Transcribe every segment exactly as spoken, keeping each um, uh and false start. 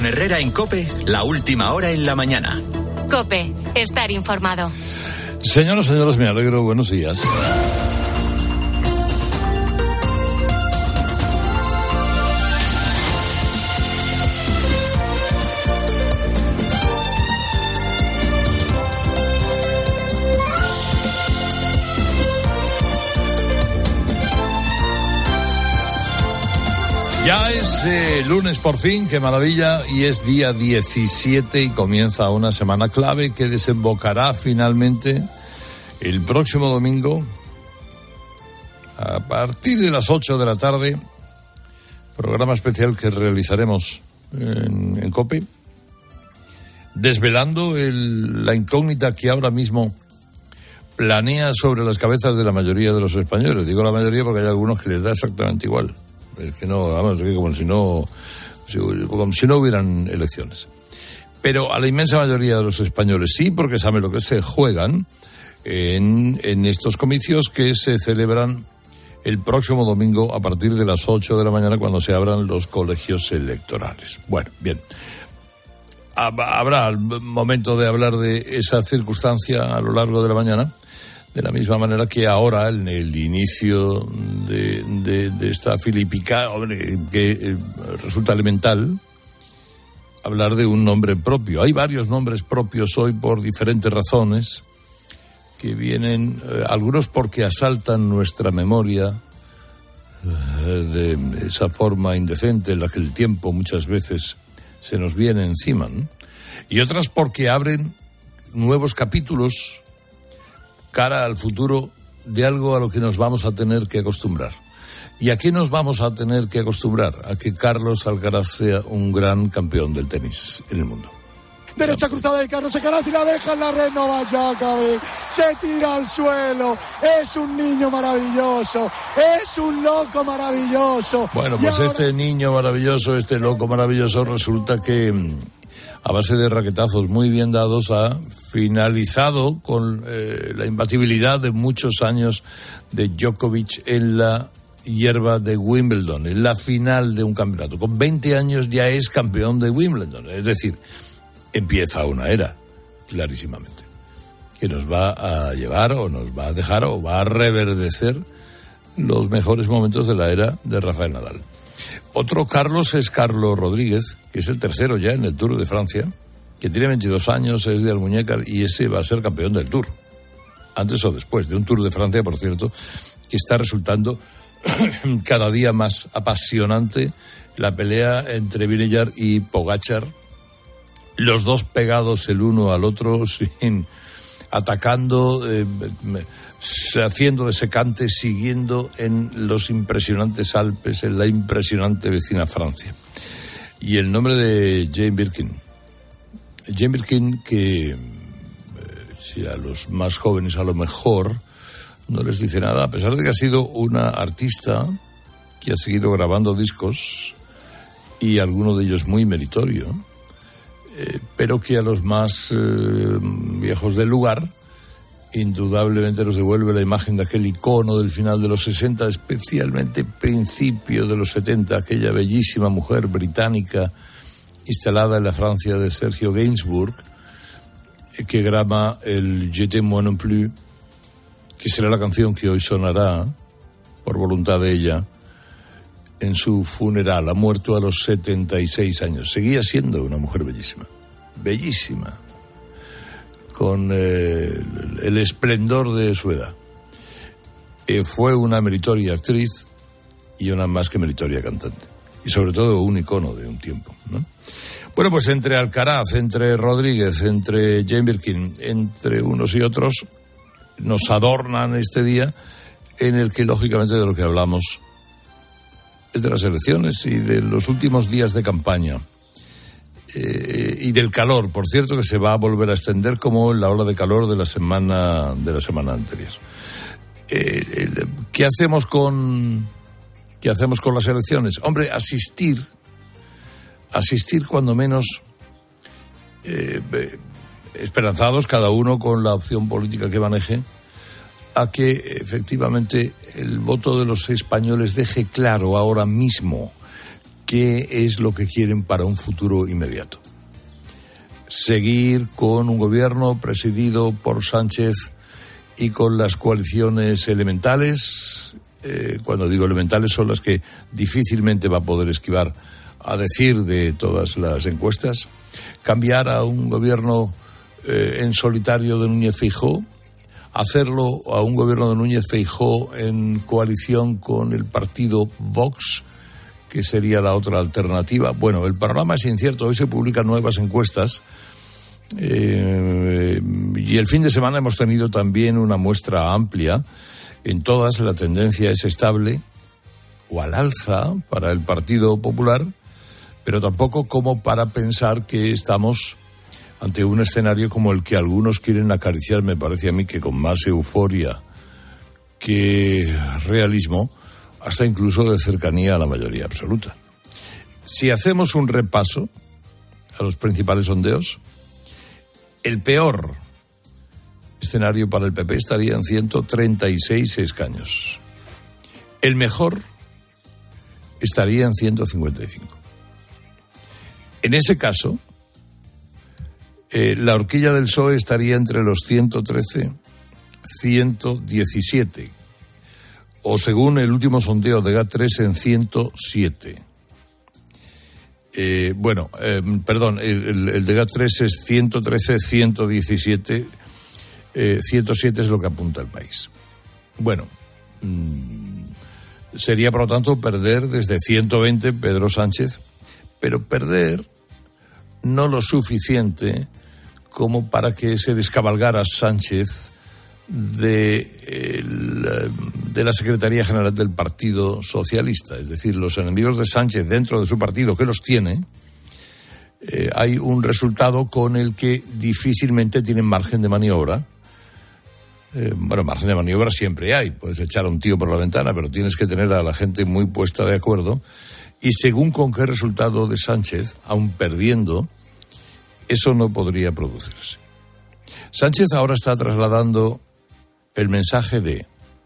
con Herrera en COPE, la última hora en la mañana. COPE, estar informado. Señoras, señores, me alegro, buenos días. Ya es eh, lunes por fin, qué maravilla, y es día diecisiete y comienza una semana clave que desembocará finalmente el próximo domingo a partir de las ocho de la tarde, programa especial que realizaremos en, en COPE, desvelando el, la incógnita que ahora mismo planea sobre las cabezas de la mayoría de los españoles. Digo la mayoría porque hay algunos que les da exactamente igual. Es que no, vamos, es que como si no, como si no hubieran elecciones. Pero a la inmensa mayoría de los españoles sí, porque saben lo que se juegan en, en estos comicios que se celebran el próximo domingo a partir de las ocho de la mañana, cuando se abran los colegios electorales. Bueno, bien. Habrá el momento de hablar de esa circunstancia a lo largo de la mañana, de la misma manera que ahora, en el inicio de, de, de esta filipica, hombre, que eh, resulta elemental hablar de un nombre propio. Hay varios nombres propios hoy por diferentes razones que vienen, eh, algunos porque asaltan nuestra memoria eh, de esa forma indecente en la que el tiempo muchas veces se nos viene encima, ¿no? Y otras porque abren nuevos capítulos cara al futuro de algo a lo que nos vamos a tener que acostumbrar. ¿Y a qué nos vamos a tener que acostumbrar? A que Carlos Alcaraz sea un gran campeón del tenis en el mundo. Derecha cruzada de Carlos Alcaraz y la deja en la red Novak Djokovic. Se tira al suelo. Es un niño maravilloso. Es un loco maravilloso. Bueno, pues ahora... este niño maravilloso, este loco maravilloso, resulta que a base de raquetazos muy bien dados ha finalizado con eh, la imbatibilidad de muchos años de Djokovic en la hierba de Wimbledon, en la final de un campeonato. Con veinte años ya es campeón de Wimbledon, es decir, empieza una era, clarísimamente, que nos va a llevar o nos va a dejar o va a reverdecer los mejores momentos de la era de Rafael Nadal. Otro Carlos es Carlos Rodríguez, que es el tercero ya en el Tour de Francia, que tiene veintidós años, es de Almuñécar y ese va a ser campeón del Tour. Antes o después, de un Tour de Francia, por cierto, que está resultando cada día más apasionante la pelea entre Vingegaard y Pogačar, los dos pegados el uno al otro, sin, atacando, eh, haciendo de secante, siguiendo en los impresionantes Alpes, en la impresionante vecina Francia. Y el nombre de Jane Birkin. Jane Birkin, que eh, si a los más jóvenes a lo mejor no les dice nada, a pesar de que ha sido una artista que ha seguido grabando discos, y alguno de ellos muy meritorio, eh, pero que a los más eh, viejos del lugar indudablemente nos devuelve la imagen de aquel icono del final de los sesenta, especialmente principio de los setenta, aquella bellísima mujer británica instalada en la Francia de Sergio Gainsbourg, que graba el Je t'aime moi non plus, que será la canción que hoy sonará, por voluntad de ella, en su funeral. Ha muerto a los setenta y seis años. Seguía siendo una mujer bellísima, bellísima, con eh, el esplendor de su edad. Eh, fue una meritoria actriz y una más que meritoria cantante. Y sobre todo un icono de un tiempo, ¿no? Bueno, pues entre Alcaraz, entre Rodríguez, entre Jane Birkin, entre unos y otros, nos adornan este día en el que, lógicamente, de lo que hablamos es de las elecciones y de los últimos días de campaña. Eh, y del calor, por cierto, que se va a volver a extender como en la ola de calor de la semana de la semana anterior. Eh, el, ¿Qué hacemos con qué hacemos con las elecciones? Hombre, asistir, asistir cuando menos eh, esperanzados, cada uno con la opción política que maneje, a que efectivamente el voto de los españoles deje claro ahora mismo qué es lo que quieren para un futuro inmediato. Seguir con un gobierno presidido por Sánchez y con las coaliciones elementales. Eh, cuando digo elementales son las que difícilmente va a poder esquivar a decir de todas las encuestas. Cambiar a un gobierno eh, en solitario de Núñez Feijóo, hacerlo a un gobierno de Núñez Feijóo en coalición con el partido Vox, que sería la otra alternativa. Bueno, el panorama es incierto. Hoy se publican nuevas encuestas eh, y el fin de semana hemos tenido también una muestra amplia. En todas la tendencia es estable o al alza para el Partido Popular, pero tampoco como para pensar que estamos ante un escenario como el que algunos quieren acariciar, me parece a mí que con más euforia que realismo, hasta incluso de cercanía a la mayoría absoluta. Si hacemos un repaso a los principales sondeos, el peor escenario para el P P estaría en ciento treinta y seis escaños. El mejor estaría en ciento cincuenta y cinco. En ese caso, eh, la horquilla del P S O E estaría entre los ciento trece, ciento diecisiete, o según el último sondeo de G A T tres en ciento siete. Eh, bueno, eh, perdón, el, el de G A T tres es ciento trece, ciento diecisiete, eh, ciento siete es lo que apunta el país. Bueno, mmm, sería por lo tanto perder desde ciento veinte Pedro Sánchez, pero perder no lo suficiente como para que se descabalgara Sánchez de, el, de la Secretaría General del Partido Socialista. Es decir, los enemigos de Sánchez dentro de su partido, que los tiene, eh, hay un resultado con el que difícilmente tienen margen de maniobra. Eh, bueno, margen de maniobra siempre hay. Puedes echar a un tío por la ventana, pero tienes que tener a la gente muy puesta de acuerdo. Y según con qué resultado de Sánchez, aun perdiendo, eso no podría producirse. Sánchez ahora está trasladando el mensaje de: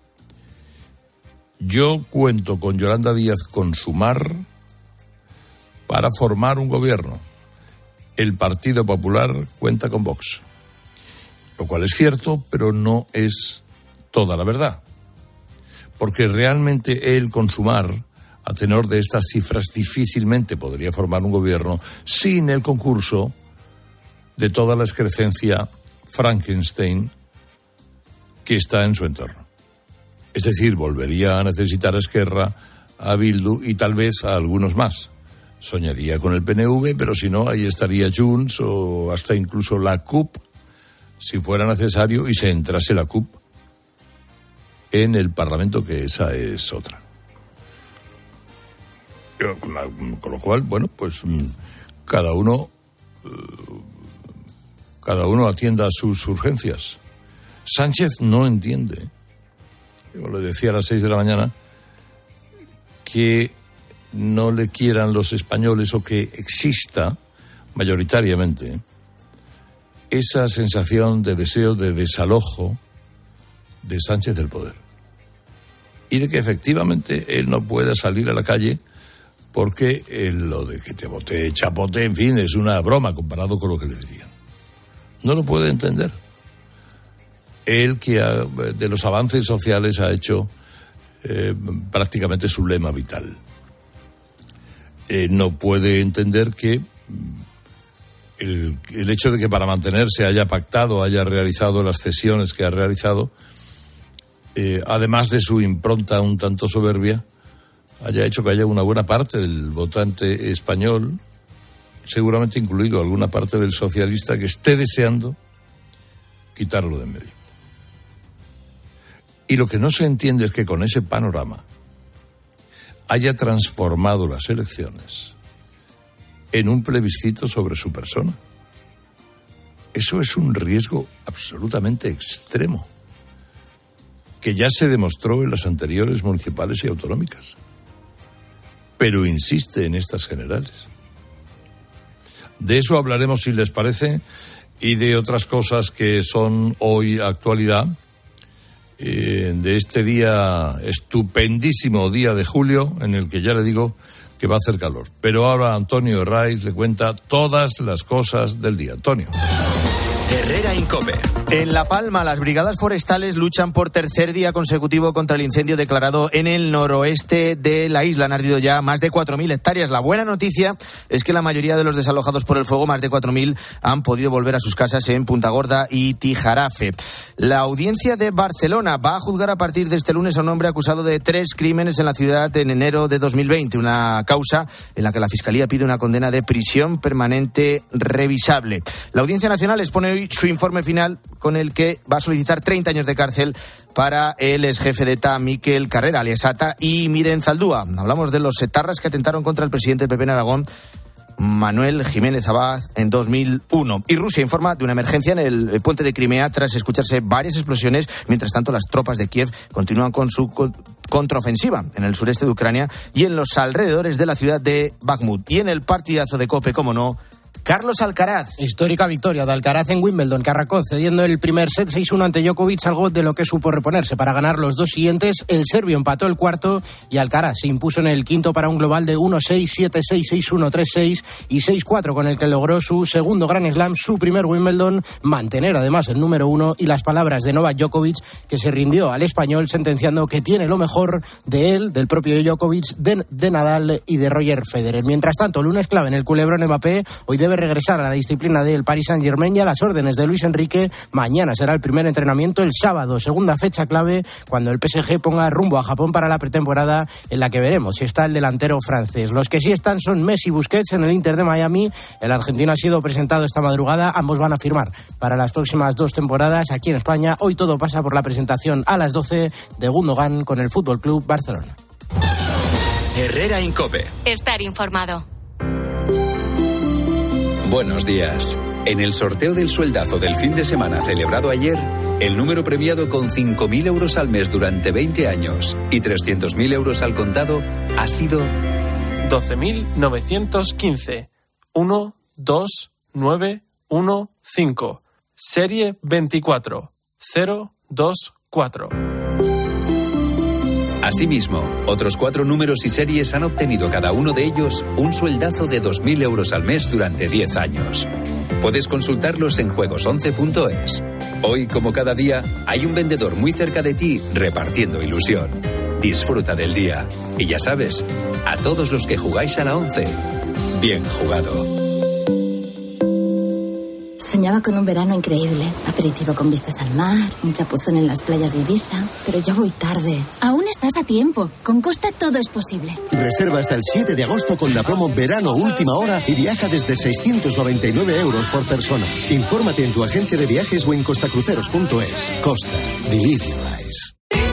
yo cuento con Yolanda Díaz con Sumar para formar un gobierno. El Partido Popular cuenta con Vox. Lo cual es cierto, pero no es toda la verdad. Porque realmente él con Sumar, a tenor de estas cifras, difícilmente podría formar un gobierno sin el concurso de toda la excrescencia Frankenstein que está en su entorno. Es decir, volvería a necesitar a Esquerra, a Bildu y tal vez a algunos más. Soñaría con el P N V, pero si no, ahí estaría Junts o hasta incluso la C U P, si fuera necesario, y se entrase la C U P en el Parlamento, que esa es otra. Con lo cual, bueno, pues cada uno cada uno atienda a sus urgencias. Sánchez no entiende, como le decía a las seis de la mañana, que no le quieran los españoles o que exista mayoritariamente esa sensación de deseo de desalojo de Sánchez del poder y de que efectivamente él no pueda salir a la calle porque eh, lo de que te bote chapote, en fin, es una broma comparado con lo que le dirían. No lo puede entender. Él que ha, de los avances sociales ha hecho eh, prácticamente su lema vital. Eh, no puede entender que el, el hecho de que para mantenerse haya pactado, haya realizado las cesiones que ha realizado, eh, además de su impronta un tanto soberbia, haya hecho que haya una buena parte del votante español, seguramente incluido alguna parte del socialista, que esté deseando quitarlo de en medio. Y lo que no se entiende es que con ese panorama haya transformado las elecciones en un plebiscito sobre su persona. Eso es un riesgo absolutamente extremo, que ya se demostró en las anteriores municipales y autonómicas, pero insiste en estas generales. De eso hablaremos, si les parece, y de otras cosas que son hoy actualidad, eh, de este día, estupendísimo día de julio, en el que ya le digo que va a hacer calor. Pero ahora Antonio Herraiz le cuenta todas las cosas del día. Antonio. Herrera Incope. En La Palma, las brigadas forestales luchan por tercer día consecutivo contra el incendio declarado en el noroeste de la isla. Han ardido ya más de cuatro mil hectáreas. La buena noticia es que la mayoría de los desalojados por el fuego, más de cuatro mil, han podido volver a sus casas en Punta Gorda y Tijarafe. La audiencia de Barcelona va a juzgar a partir de este lunes a un hombre acusado de tres crímenes en la ciudad en enero de dos mil veinte. Una causa en la que la Fiscalía pide una condena de prisión permanente revisable. La Audiencia Nacional expone hoy su informe final, con el que va a solicitar treinta años de cárcel para el exjefe de ETA Mikel Carrera, alias Ata, y Miren Zaldúa. Hablamos de los etarras que atentaron contra el presidente del P P en Aragón, Manuel Jiménez Abad, en dos mil uno. Y Rusia informa de una emergencia en el puente de Crimea tras escucharse varias explosiones. Mientras tanto, las tropas de Kiev continúan con su contraofensiva en el sureste de Ucrania y en los alrededores de la ciudad de Bakhmut. Y en el partidazo de COPE, como no, Carlos Alcaraz. Histórica victoria de Alcaraz en Wimbledon, que arrancó cediendo el primer set seis uno ante Djokovic, algo de lo que supo reponerse para ganar los dos siguientes. El serbio empató el cuarto y Alcaraz se impuso en el quinto para un global de uno seis, siete seis, seis uno, tres seis y seis cuatro, con el que logró su segundo Grand Slam, su primer Wimbledon, mantener además el número uno. Y las palabras de Novak Djokovic, que se rindió al español sentenciando que tiene lo mejor de él, del propio Djokovic, de, de Nadal y de Roger Federer. Mientras tanto, lunes clave en el culebrón Mbappé, hoy debe regresar a la disciplina del Paris Saint-Germain y a las órdenes de Luis Enrique. Mañana será el primer entrenamiento, el sábado, segunda fecha clave, cuando el P S G ponga rumbo a Japón para la pretemporada, en la que veremos si está el delantero francés. Los que sí están son Messi y Busquets en el Inter de Miami. El argentino ha sido presentado esta madrugada. Ambos van a firmar para las próximas dos temporadas aquí en España. Hoy todo pasa por la presentación a las doce de Gundogan con el Fútbol Club Barcelona. Herrera Incope. Estar informado. Buenos días. En el sorteo del sueldazo del fin de semana celebrado ayer, el número premiado con cinco mil euros al mes durante veinte años y trescientos mil euros al contado ha sido doce mil novecientos quince. uno dos nueve uno cinco. Serie veinticuatro cero dos cuatro. Asimismo, otros cuatro números y series han obtenido cada uno de ellos un sueldazo de dos mil euros al mes durante diez años. Puedes consultarlos en juegos once punto es. Hoy, como cada día, hay un vendedor muy cerca de ti repartiendo ilusión. Disfruta del día. Y ya sabes, a todos los que jugáis a la once, bien jugado. Soñaba con un verano increíble, aperitivo con vistas al mar, un chapuzón en las playas de Ibiza, pero ya voy tarde. Aún estás a tiempo, con Costa todo es posible. Reserva hasta el siete de agosto con la promo Verano Última Hora y viaja desde seiscientos noventa y nueve euros por persona. Infórmate en tu agencia de viajes o en costacruceros punto es. Costa, believe your eyes.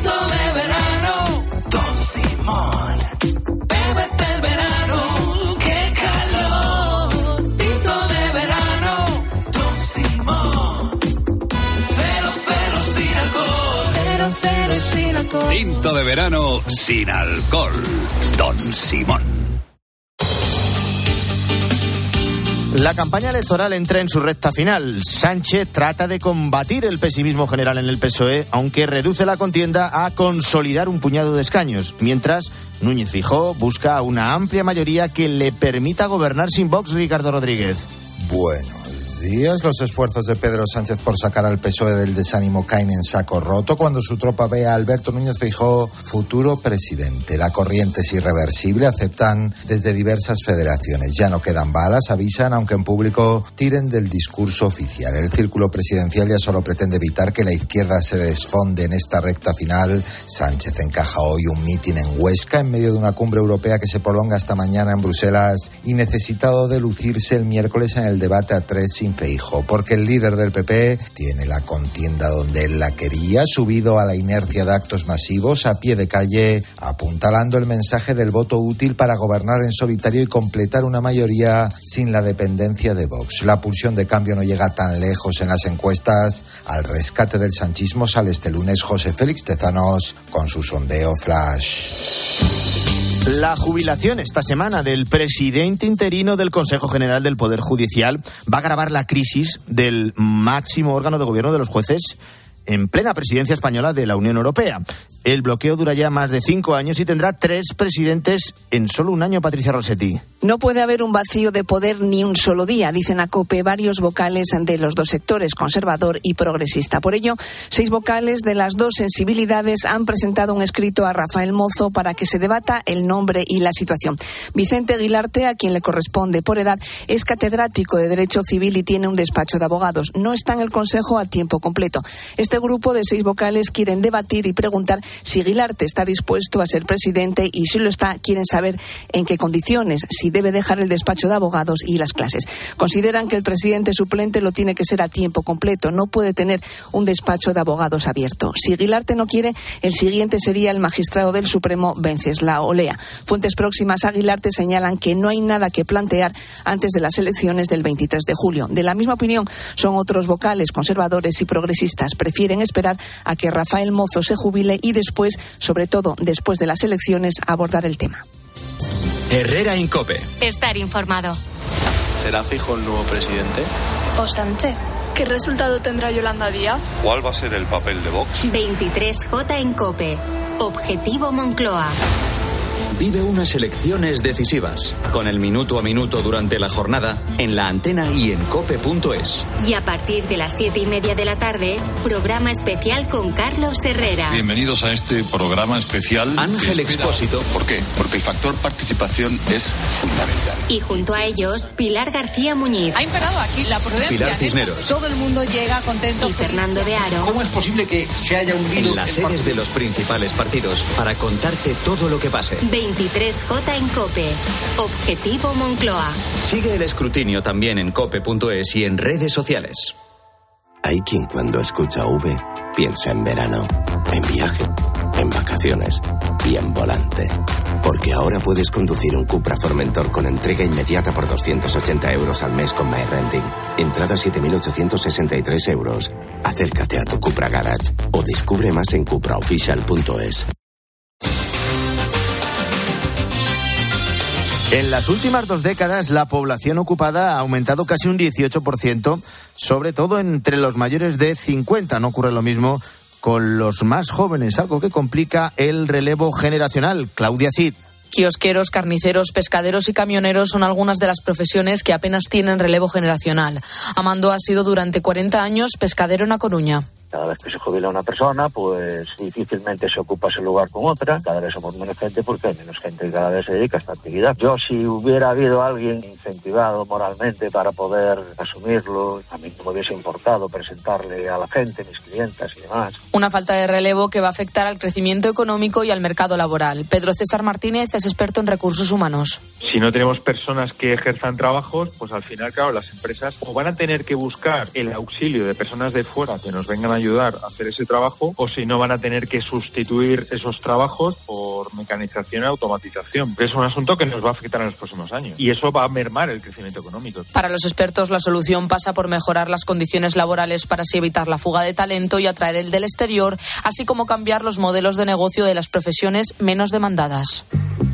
Tinto de verano sin alcohol. Don Simón. La campaña electoral entra en su recta final. Sánchez trata de combatir el pesimismo general en el P S O E, aunque reduce la contienda a consolidar un puñado de escaños. Mientras, Núñez Feijóo busca una amplia mayoría que le permita gobernar sin Vox. Ricardo Rodríguez. Bueno. Días, los esfuerzos de Pedro Sánchez por sacar al P S O E del desánimo caen en saco roto cuando su tropa ve a Alberto Núñez Feijóo futuro presidente. La corriente es irreversible, aceptan desde diversas federaciones. Ya no quedan balas, avisan, aunque en público tiren del discurso oficial. El círculo presidencial ya solo pretende evitar que la izquierda se desfonde en esta recta final. Sánchez encaja hoy un mitin en Huesca en medio de una cumbre europea que se prolonga hasta mañana en Bruselas y necesitado de lucirse el miércoles en el debate a tres sin Feijóo, porque el líder del P P tiene la contienda donde él la quería, subido a la inercia de actos masivos a pie de calle, apuntalando el mensaje del voto útil para gobernar en solitario y completar una mayoría sin la dependencia de Vox. La pulsión de cambio no llega tan lejos en las encuestas. Al rescate del sanchismo sale este lunes José Félix Tezanos con su sondeo flash. La jubilación esta semana del presidente interino del Consejo General del Poder Judicial va a agravar la crisis del máximo órgano de gobierno de los jueces en plena presidencia española de la Unión Europea. El bloqueo dura ya más de cinco años y tendrá tres presidentes en solo un año, Patricia Rossetti. No puede haber un vacío de poder ni un solo día, dicen a COPE varios vocales de los dos sectores, conservador y progresista. Por ello, seis vocales de las dos sensibilidades han presentado un escrito a Rafael Mozo para que se debata el nombre y la situación. Vicente Aguilarte, a quien le corresponde por edad, es catedrático de Derecho Civil y tiene un despacho de abogados. No está en el Consejo a tiempo completo. Este grupo de seis vocales quieren debatir y preguntar si Aguilarte está dispuesto a ser presidente y si lo está, quieren saber en qué condiciones, si debe dejar el despacho de abogados y las clases. Consideran que el presidente suplente lo tiene que ser a tiempo completo, no puede tener un despacho de abogados abierto. Si Aguilarte no quiere, el siguiente sería el magistrado del Supremo Venceslao Olea. Fuentes próximas a Aguilarte señalan que no hay nada que plantear antes de las elecciones del veintitrés de julio. De la misma opinión son otros vocales conservadores y progresistas. Prefieren esperar a que Rafael Mozo se jubile y después, sobre todo después de las elecciones, abordar el tema. Herrera Incope. Estar informado. ¿Será Feijóo el nuevo presidente? ¿O Sánchez? ¿Qué resultado tendrá Yolanda Díaz? ¿Cuál va a ser el papel de Vox? veintitrés J en COPE. Objetivo Moncloa. Vive unas elecciones decisivas, con el minuto a minuto durante la jornada, en la antena y en cope punto es. Y a partir de las siete y media de la tarde, programa especial con Carlos Herrera. Bienvenidos a este programa especial. Ángel Expósito. ¿Por qué? Porque el factor participación es fundamental. Y junto a ellos, Pilar García Muñiz. Ha imperado aquí la prudencia. Pilar Cisneros. Todo el mundo llega contento. Y Fernando de Aro. ¿Cómo es posible que se haya hundido en las sedes de los principales partidos para contarte todo lo que pase? veintitrés J en COPE. Objetivo Moncloa. Sigue el escrutinio también en cope punto es y en redes sociales. Hay quien cuando escucha V piensa en verano, en viaje, en vacaciones y en volante. Porque ahora puedes conducir un Cupra Formentor con entrega inmediata por doscientos ochenta euros al mes con MyRenting. Entrada siete mil ochocientos sesenta y tres euros. Acércate a tu Cupra Garage o descubre más en cupra oficial punto es. En las últimas dos décadas, la población ocupada ha aumentado casi un dieciocho por ciento, sobre todo entre los mayores de cincuenta. No ocurre lo mismo con los más jóvenes, algo que complica el relevo generacional. Claudia Cid. Kiosqueros, carniceros, pescaderos y camioneros son algunas de las profesiones que apenas tienen relevo generacional. Amando ha sido durante cuarenta años pescadero en A Coruña. Cada vez que se jubila una persona, pues difícilmente se ocupa ese lugar con otra. Cada vez somos menos gente porque hay menos gente que cada vez se dedica a esta actividad. Yo, si hubiera habido alguien incentivado moralmente para poder asumirlo, a mí no me hubiese importado presentarle a la gente, mis clientas y demás. Una falta de relevo que va a afectar al crecimiento económico y al mercado laboral. Pedro César Martínez es experto en recursos humanos. Si no tenemos personas que ejerzan trabajos, pues al final, claro, las empresas o van a tener que buscar el auxilio de personas de fuera que nos vengan a ayudar a hacer ese trabajo, o si no van a tener que sustituir esos trabajos por mecanización y automatización. Es un asunto que nos va a afectar en los próximos años y eso va a mermar el crecimiento económico. Para los expertos, la solución pasa por mejorar las condiciones laborales para así evitar la fuga de talento y atraer el del exterior, así como cambiar los modelos de negocio de las profesiones menos demandadas.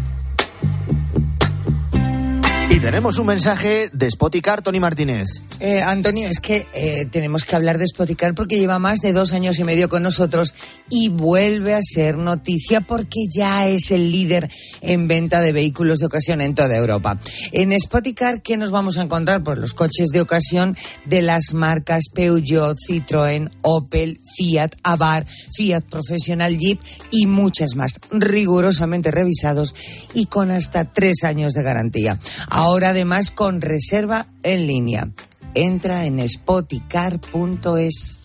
Y tenemos un mensaje de Spoticar, Tony Martínez. Eh, Antonio, es que eh, tenemos que hablar de Spoticar porque lleva más de dos años y medio con nosotros y vuelve a ser noticia porque ya es el líder en venta de vehículos de ocasión en toda Europa. En Spoticar, ¿qué nos vamos a encontrar? Pues los coches de ocasión de las marcas Peugeot, Citroën, Opel, Fiat, Abarth, Fiat Professional, Jeep y muchas más, rigurosamente revisados y con hasta tres años de garantía. Ahora además con reserva en línea. Entra en spoticar punto es.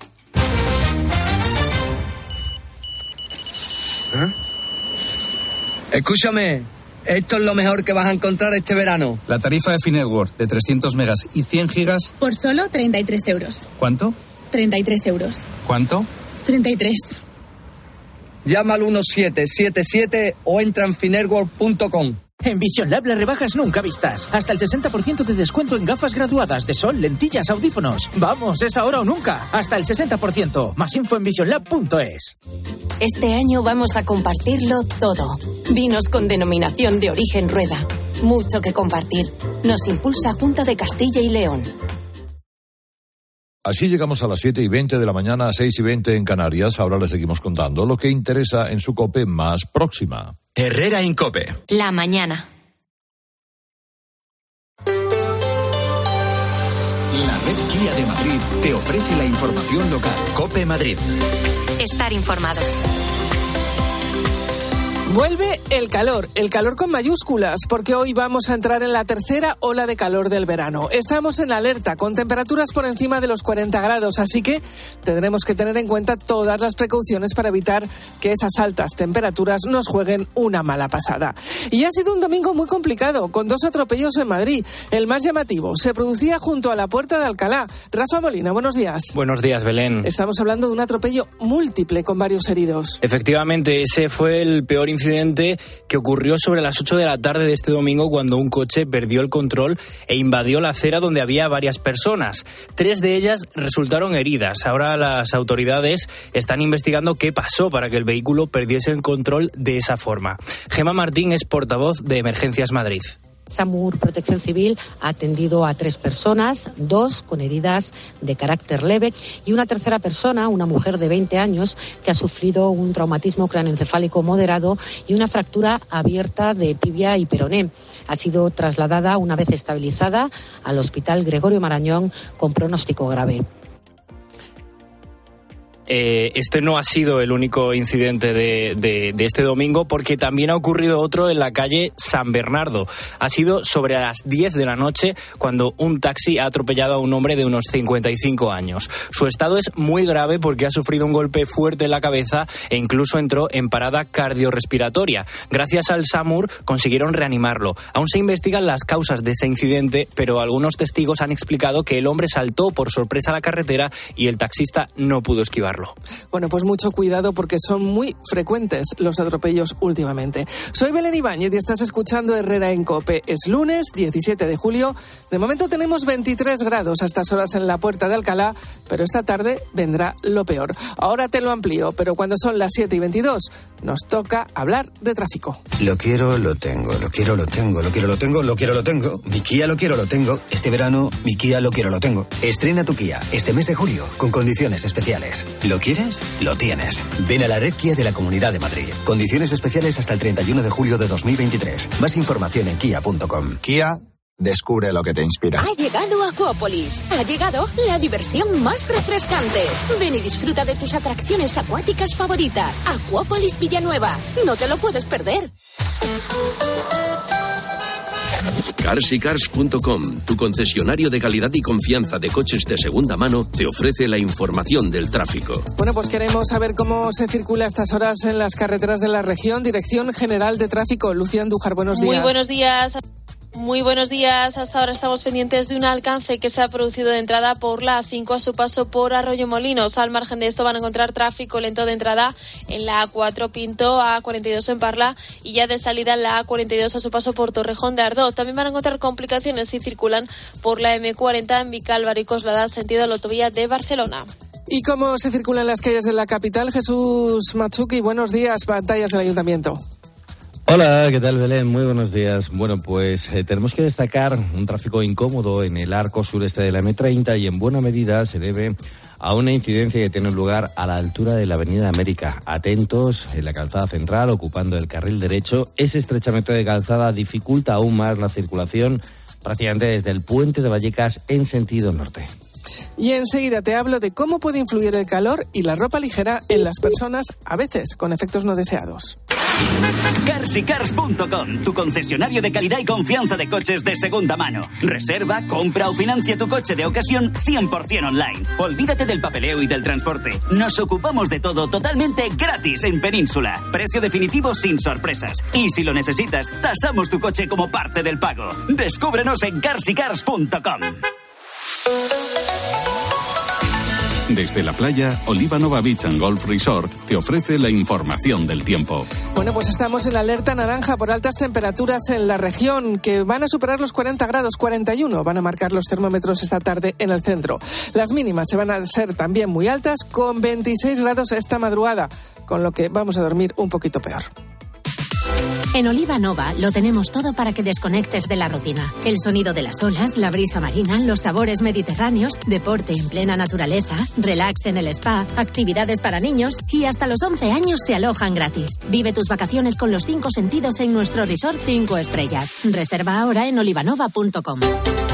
¿Eh? Escúchame, esto es lo mejor que vas a encontrar este verano. La tarifa de Finetwork de trescientos megas y cien gigas. Por solo treinta y tres euros. ¿Cuánto? treinta y tres euros. ¿Cuánto? treinta y tres. Llama al uno siete siete siete o entra en finetwork punto com. En Vision Lab las rebajas nunca vistas. Hasta el sesenta por ciento de descuento en gafas graduadas de sol, lentillas, audífonos. Vamos, es ahora o nunca. Hasta el sesenta por ciento. Más info en vision lab punto es. Este año vamos a compartirlo todo. Vinos con denominación de origen Rueda. Mucho que compartir. Nos impulsa Junta de Castilla y León. Así llegamos a las siete y veinte de la mañana, a seis y veinte en Canarias. Ahora les seguimos contando lo que interesa en su COPE más próxima. Herrera en COPE. La mañana. La red Kia de Madrid te ofrece la información local. COPE Madrid. Estar informado. Vuelve el calor, el calor con mayúsculas, porque hoy vamos a entrar en la tercera ola de calor del verano. Estamos en alerta, con temperaturas por encima de los cuarenta grados, así que tendremos que tener en cuenta todas las precauciones para evitar que esas altas temperaturas nos jueguen una mala pasada. Y ha sido un domingo muy complicado, con dos atropellos en Madrid. El más llamativo se producía junto a la Puerta de Alcalá. Rafa Molina, buenos días. Buenos días, Belén. Estamos hablando de un atropello múltiple con varios heridos. Efectivamente, ese fue el peor incidente que ocurrió sobre las ocho de la tarde de este domingo, cuando un coche perdió el control e invadió la acera donde había varias personas. Tres de ellas resultaron heridas. Ahora las autoridades están investigando qué pasó para que el vehículo perdiese el control de esa forma. Gemma Martín es portavoz de Emergencias Madrid. SAMUR Protección Civil ha atendido a tres personas, dos con heridas de carácter leve y una tercera persona, una mujer de veinte años, que ha sufrido un traumatismo cráneoencefálico moderado y una fractura abierta de tibia y peroné. Ha sido trasladada, una vez estabilizada, al Hospital Gregorio Marañón con pronóstico grave. Eh, este no ha sido el único incidente de, de, de este domingo, porque también ha ocurrido otro en la calle San Bernardo. Ha sido sobre las diez de la noche cuando un taxi ha atropellado a un hombre de unos cincuenta y cinco años. Su estado es muy grave porque ha sufrido un golpe fuerte en la cabeza e incluso entró en parada cardiorrespiratoria. Gracias al SAMUR consiguieron reanimarlo. Aún se investigan las causas de ese incidente, pero algunos testigos han explicado que el hombre saltó por sorpresa a la carretera y el taxista no pudo esquivarlo. Bueno, pues mucho cuidado, porque son muy frecuentes los atropellos últimamente. Soy Belén Ibáñez y estás escuchando Herrera en COPE. Es lunes, diecisiete de julio. De momento tenemos veintitrés grados a estas horas en la Puerta de Alcalá, pero esta tarde vendrá lo peor. Ahora te lo amplío, pero cuando son las siete y veintidós nos toca hablar de tráfico. Lo quiero, lo tengo, lo quiero, lo tengo, lo quiero, lo tengo, lo quiero, lo tengo. Mi Kia lo quiero, lo tengo. Este verano, mi Kia lo quiero, lo tengo. Estrena tu Kia este mes de julio con condiciones especiales. ¿Lo quieres? Lo tienes. Ven a la red Kia de la Comunidad de Madrid. Condiciones especiales hasta el treinta y uno de julio de dos mil veintitrés. Más información en kia punto com. Kia, descubre lo que te inspira. Ha llegado Aquópolis. Ha llegado la diversión más refrescante. Ven y disfruta de tus atracciones acuáticas favoritas. Aquópolis Villanueva. No te lo puedes perder. Cars y Cars punto com, tu concesionario de calidad y confianza de coches de segunda mano, te ofrece la información del tráfico. Bueno, pues queremos saber cómo se circula a estas horas en las carreteras de la región. Dirección General de Tráfico, Lucía Andújar, buenos días. Muy buenos días. Muy buenos días. Hasta ahora estamos pendientes de un alcance que se ha producido de entrada por la A cinco a su paso por Arroyomolinos. Al margen de esto van a encontrar tráfico lento de entrada en la A cuatro Pinto, A cuarenta y dos en Parla y ya de salida en la A cuarenta y dos a su paso por Torrejón de Ardoz. También van a encontrar complicaciones si circulan por la eme cuarenta en Vicálvaro y Coslada, sentido a la autovía de Barcelona. ¿Y cómo se circula en las calles de la capital? Jesús Matsuki, buenos días. Pantallas del Ayuntamiento. Hola, ¿qué tal, Belén? Muy buenos días. Bueno, pues eh, tenemos que destacar un tráfico incómodo en el arco sureste de la eme treinta y en buena medida se debe a una incidencia que tiene lugar a la altura de la Avenida América. Atentos, en la calzada central, ocupando el carril derecho, ese estrechamiento de calzada dificulta aún más la circulación prácticamente desde el puente de Vallecas en sentido norte. Y enseguida te hablo de cómo puede influir el calor y la ropa ligera en las personas, a veces con efectos no deseados. Cars y Cars punto com, tu concesionario de calidad y confianza de coches de segunda mano. Reserva, compra o financia tu coche de ocasión cien por ciento online. Olvídate del papeleo y del transporte. Nos ocupamos de todo totalmente gratis en Península. Precio definitivo sin sorpresas. Y si lo necesitas, tasamos tu coche como parte del pago. Descúbrenos en Cars y Cars punto com. Desde la playa, Oliva Nova Beach and Golf Resort te ofrece la información del tiempo. Bueno, pues estamos en la alerta naranja por altas temperaturas en la región, que van a superar los cuarenta grados, cuarenta y uno van a marcar los termómetros esta tarde en el centro. Las mínimas se van a ser también muy altas, con veintiséis grados esta madrugada, con lo que vamos a dormir un poquito peor. En Oliva Nova lo tenemos todo para que desconectes de la rutina. El sonido de las olas, la brisa marina, los sabores mediterráneos, deporte en plena naturaleza, relax en el spa, actividades para niños y hasta los once años se alojan gratis. Vive tus vacaciones con los cinco sentidos en nuestro resort cinco estrellas. Reserva ahora en olivanova punto com.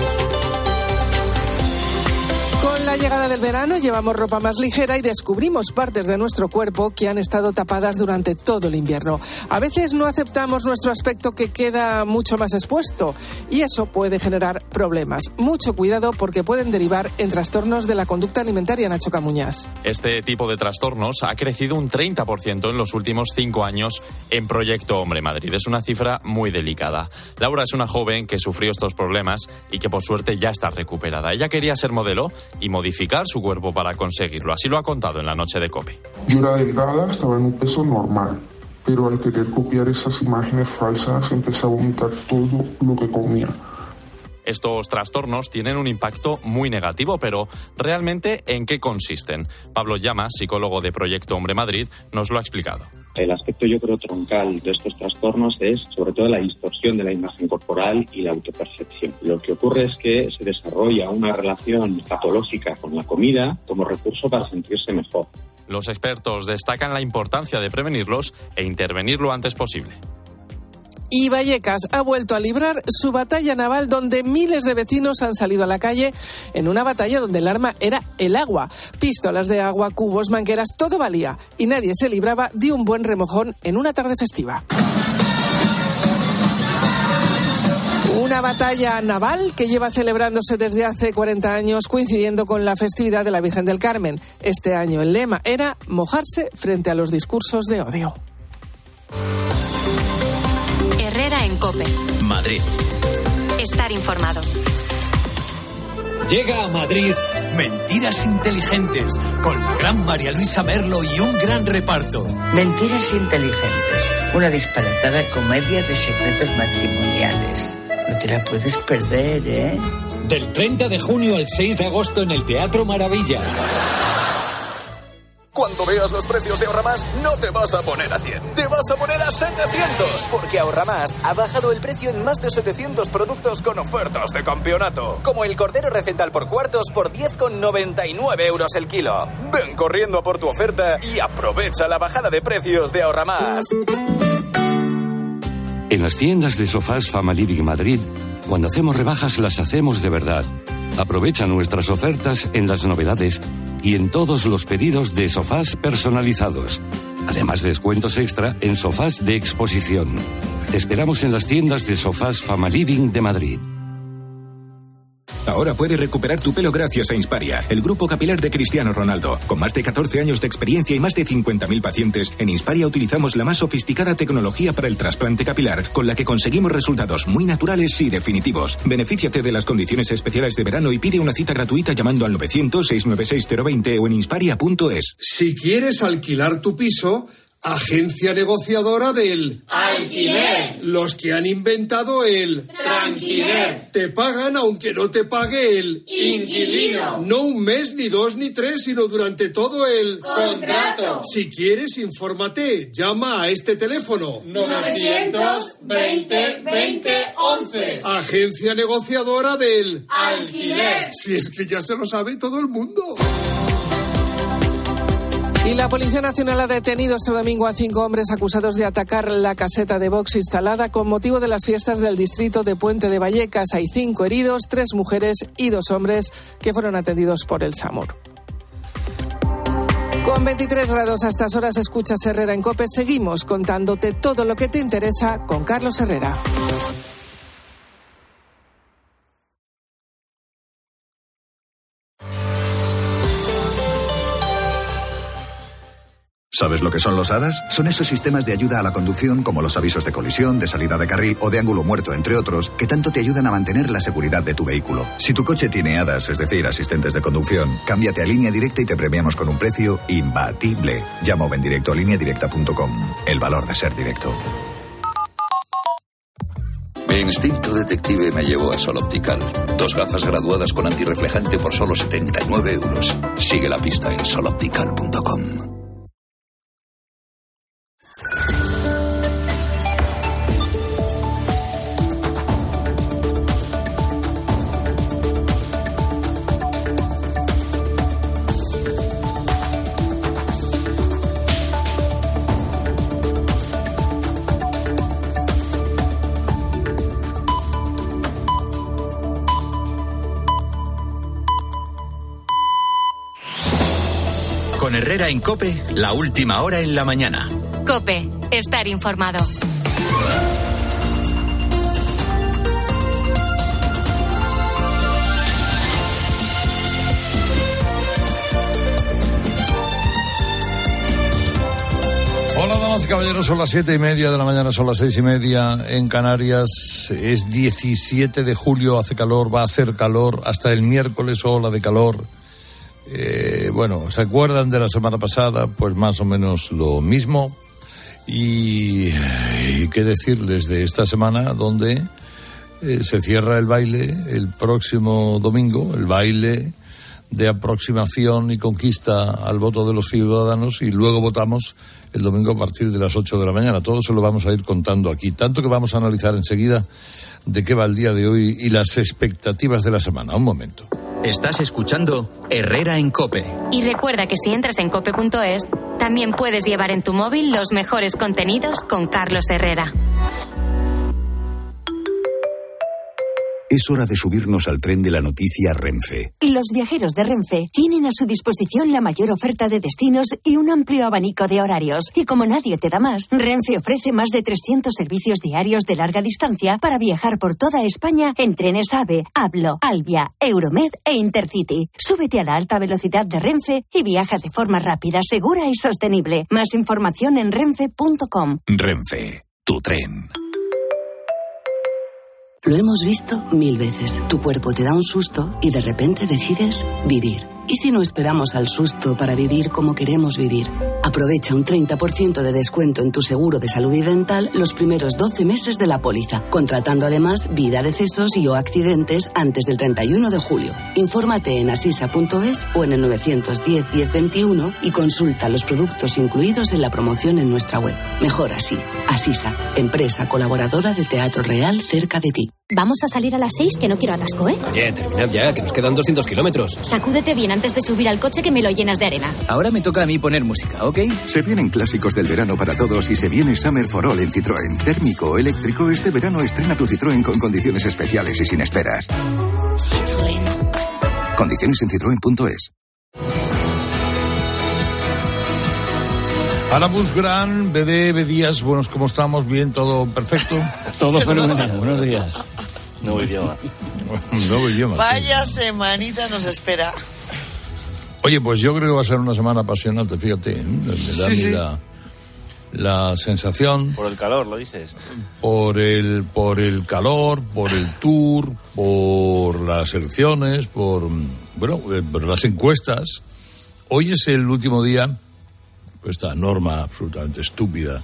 Con la llegada del verano llevamos ropa más ligera y descubrimos partes de nuestro cuerpo que han estado tapadas durante todo el invierno. A veces no aceptamos nuestro aspecto, que queda mucho más expuesto, y eso puede generar problemas. Mucho cuidado, porque pueden derivar en trastornos de la conducta alimentaria. Nacho Camuñas. Este tipo de trastornos ha crecido un treinta por ciento en los últimos cinco años en Proyecto Hombre Madrid. Es una cifra muy delicada. Laura es una joven que sufrió estos problemas y que por suerte ya está recuperada. Ella quería ser modelo y modificar su cuerpo para conseguirlo. Así lo ha contado en la noche de COPE. Yo era delgada, estaba en un peso normal, pero al querer copiar esas imágenes falsas empecé a vomitar todo lo que comía. Estos trastornos tienen un impacto muy negativo, pero ¿realmente en qué consisten? Pablo Llamas, psicólogo de Proyecto Hombre Madrid, nos lo ha explicado. El aspecto, yo creo, troncal de estos trastornos es sobre todo la distorsión de la imagen corporal y la autopercepción. Lo que ocurre es que se desarrolla una relación patológica con la comida como recurso para sentirse mejor. Los expertos destacan la importancia de prevenirlos e intervenir lo antes posible. Y Vallecas ha vuelto a librar su batalla naval, donde miles de vecinos han salido a la calle en una batalla donde el arma era el agua. Pistolas de agua, cubos, mangueras, todo valía. Y nadie se libraba de un buen remojón en una tarde festiva. Una batalla naval que lleva celebrándose desde hace cuarenta años, coincidiendo con la festividad de la Virgen del Carmen. Este año el lema era mojarse frente a los discursos de odio. Herrera en COPE. Madrid. Estar informado. Llega a Madrid Mentiras Inteligentes, con la gran María Luisa Merlo y un gran reparto. Mentiras Inteligentes, una disparatada comedia de secretos matrimoniales. No te la puedes perder, ¿eh? Del treinta de junio al seis de agosto en el Teatro Maravillas. Cuando veas los precios de Ahorramás, no te vas a poner a cien, te vas a poner a setecientos, porque Ahorramás ha bajado el precio en más de setecientos productos con ofertas de campeonato, como el cordero recetal por cuartos por diez con noventa y nueve euros el kilo. Ven corriendo por tu oferta y aprovecha la bajada de precios de Ahorramás. En las tiendas de Sofás Fama Living Madrid, cuando hacemos rebajas las hacemos de verdad. Aprovecha nuestras ofertas en las novedades y en todos los pedidos de sofás personalizados. Además, descuentos extra en sofás de exposición. Te esperamos en las tiendas de Sofás Fama Living de Madrid. Ahora puedes recuperar tu pelo gracias a Insparia, el grupo capilar de Cristiano Ronaldo. Con más de catorce años de experiencia y más de cincuenta mil pacientes, en Insparia utilizamos la más sofisticada tecnología para el trasplante capilar, con la que conseguimos resultados muy naturales y definitivos. Benefíciate de las condiciones especiales de verano y pide una cita gratuita llamando al novecientos, seiscientos noventa y seis, cero veinte o en insparia punto es. Si quieres alquilar tu piso, agencia negociadora del alquiler. Los que han inventado el tranquiler. Te pagan aunque no te pague el inquilino. No un mes, ni dos, ni tres, sino durante todo el contrato. Si quieres, infórmate. Llama a este teléfono. novecientos veinte veinte once. Agencia negociadora del alquiler. Si es que ya se lo sabe todo el mundo. Y la Policía Nacional ha detenido este domingo a cinco hombres acusados de atacar la caseta de box instalada con motivo de las fiestas del distrito de Puente de Vallecas. Hay cinco heridos, tres mujeres y dos hombres que fueron atendidos por el SAMUR. Con veintitrés grados a estas horas escuchas Herrera en COPE. Seguimos contándote todo lo que te interesa con Carlos Herrera. ¿Sabes lo que son los A D A S? Son esos sistemas de ayuda a la conducción como los avisos de colisión, de salida de carril o de ángulo muerto, entre otros, que tanto te ayudan a mantener la seguridad de tu vehículo. Si tu coche tiene A D A S, es decir, asistentes de conducción, cámbiate a Línea Directa y te premiamos con un precio imbatible. Llama o ven directo a línea directa punto com. El valor de ser directo. Mi instinto detective me llevó a Sol Optical. Dos gafas graduadas con antirreflejante por solo setenta y nueve euros. Sigue la pista en sol optical punto com. Con Herrera en COPE, la última hora en la mañana. COPE, estar informado. Hola, damas y caballeros, son las siete y media de la mañana, son las seis y media en Canarias. Es diecisiete de julio, hace calor, va a hacer calor, hasta el miércoles ola de calor. Eh, bueno, ¿se acuerdan de la semana pasada? Pues más o menos lo mismo. Y, y qué decirles de esta semana, donde eh, se cierra el baile el próximo domingo, el baile de aproximación y conquista al voto de los ciudadanos, y luego votamos el domingo a partir de las ocho de la mañana. Todo se lo vamos a ir contando aquí, tanto que vamos a analizar enseguida de qué va el día de hoy y las expectativas de la semana. Un momento. Estás escuchando Herrera en COPE. Y recuerda que si entras en cope punto es, también puedes llevar en tu móvil los mejores contenidos con Carlos Herrera. Es hora de subirnos al tren de la noticia Renfe. Y los viajeros de Renfe tienen a su disposición la mayor oferta de destinos y un amplio abanico de horarios. Y como nadie te da más, Renfe ofrece más de trescientos servicios diarios de larga distancia para viajar por toda España en trenes AVE, Hablo, Alvia, Euromed e Intercity. Súbete a la alta velocidad de Renfe y viaja de forma rápida, segura y sostenible. Más información en renfe punto com. Renfe, tu tren. Lo hemos visto mil veces. Tu cuerpo te da un susto y de repente decides vivir. ¿Y si no esperamos al susto para vivir como queremos vivir? Aprovecha un treinta por ciento de descuento en tu seguro de salud y dental los primeros doce meses de la póliza, contratando además vida, decesos y o accidentes antes del treinta y uno de julio. Infórmate en asisa punto es o en el nueve uno cero, diez veintiuno y consulta los productos incluidos en la promoción en nuestra web. Mejor así. Asisa, empresa colaboradora de Teatro Real cerca de ti. Vamos a salir a las seis, que no quiero atasco, ¿eh? Oye, terminad ya, que nos quedan doscientos kilómetros. Sacúdete bien antes de subir al coche, que me lo llenas de arena. Ahora me toca a mí poner música, ¿ok? Se vienen clásicos del verano para todos y se viene Summer for All en Citroën. Térmico o eléctrico, este verano estrena tu Citroën con condiciones especiales y sin esperas. Citroën. Condiciones en citroen punto es. Arabus Gran, B D, B Díaz, buenos, ¿cómo estamos? Bien, todo perfecto. Todo fenomenal, buenos días. Nuevo idioma. Nuevo idioma. Vaya sí. Semanita nos espera. Oye, pues yo creo que va a ser una semana apasionante, fíjate. ¿eh? Me da sí, sí. La, la sensación. Por el calor, lo dices. Por el, por el calor, por el tour, por las elecciones, por, bueno, por las encuestas. Hoy es el último día. Esta norma absolutamente estúpida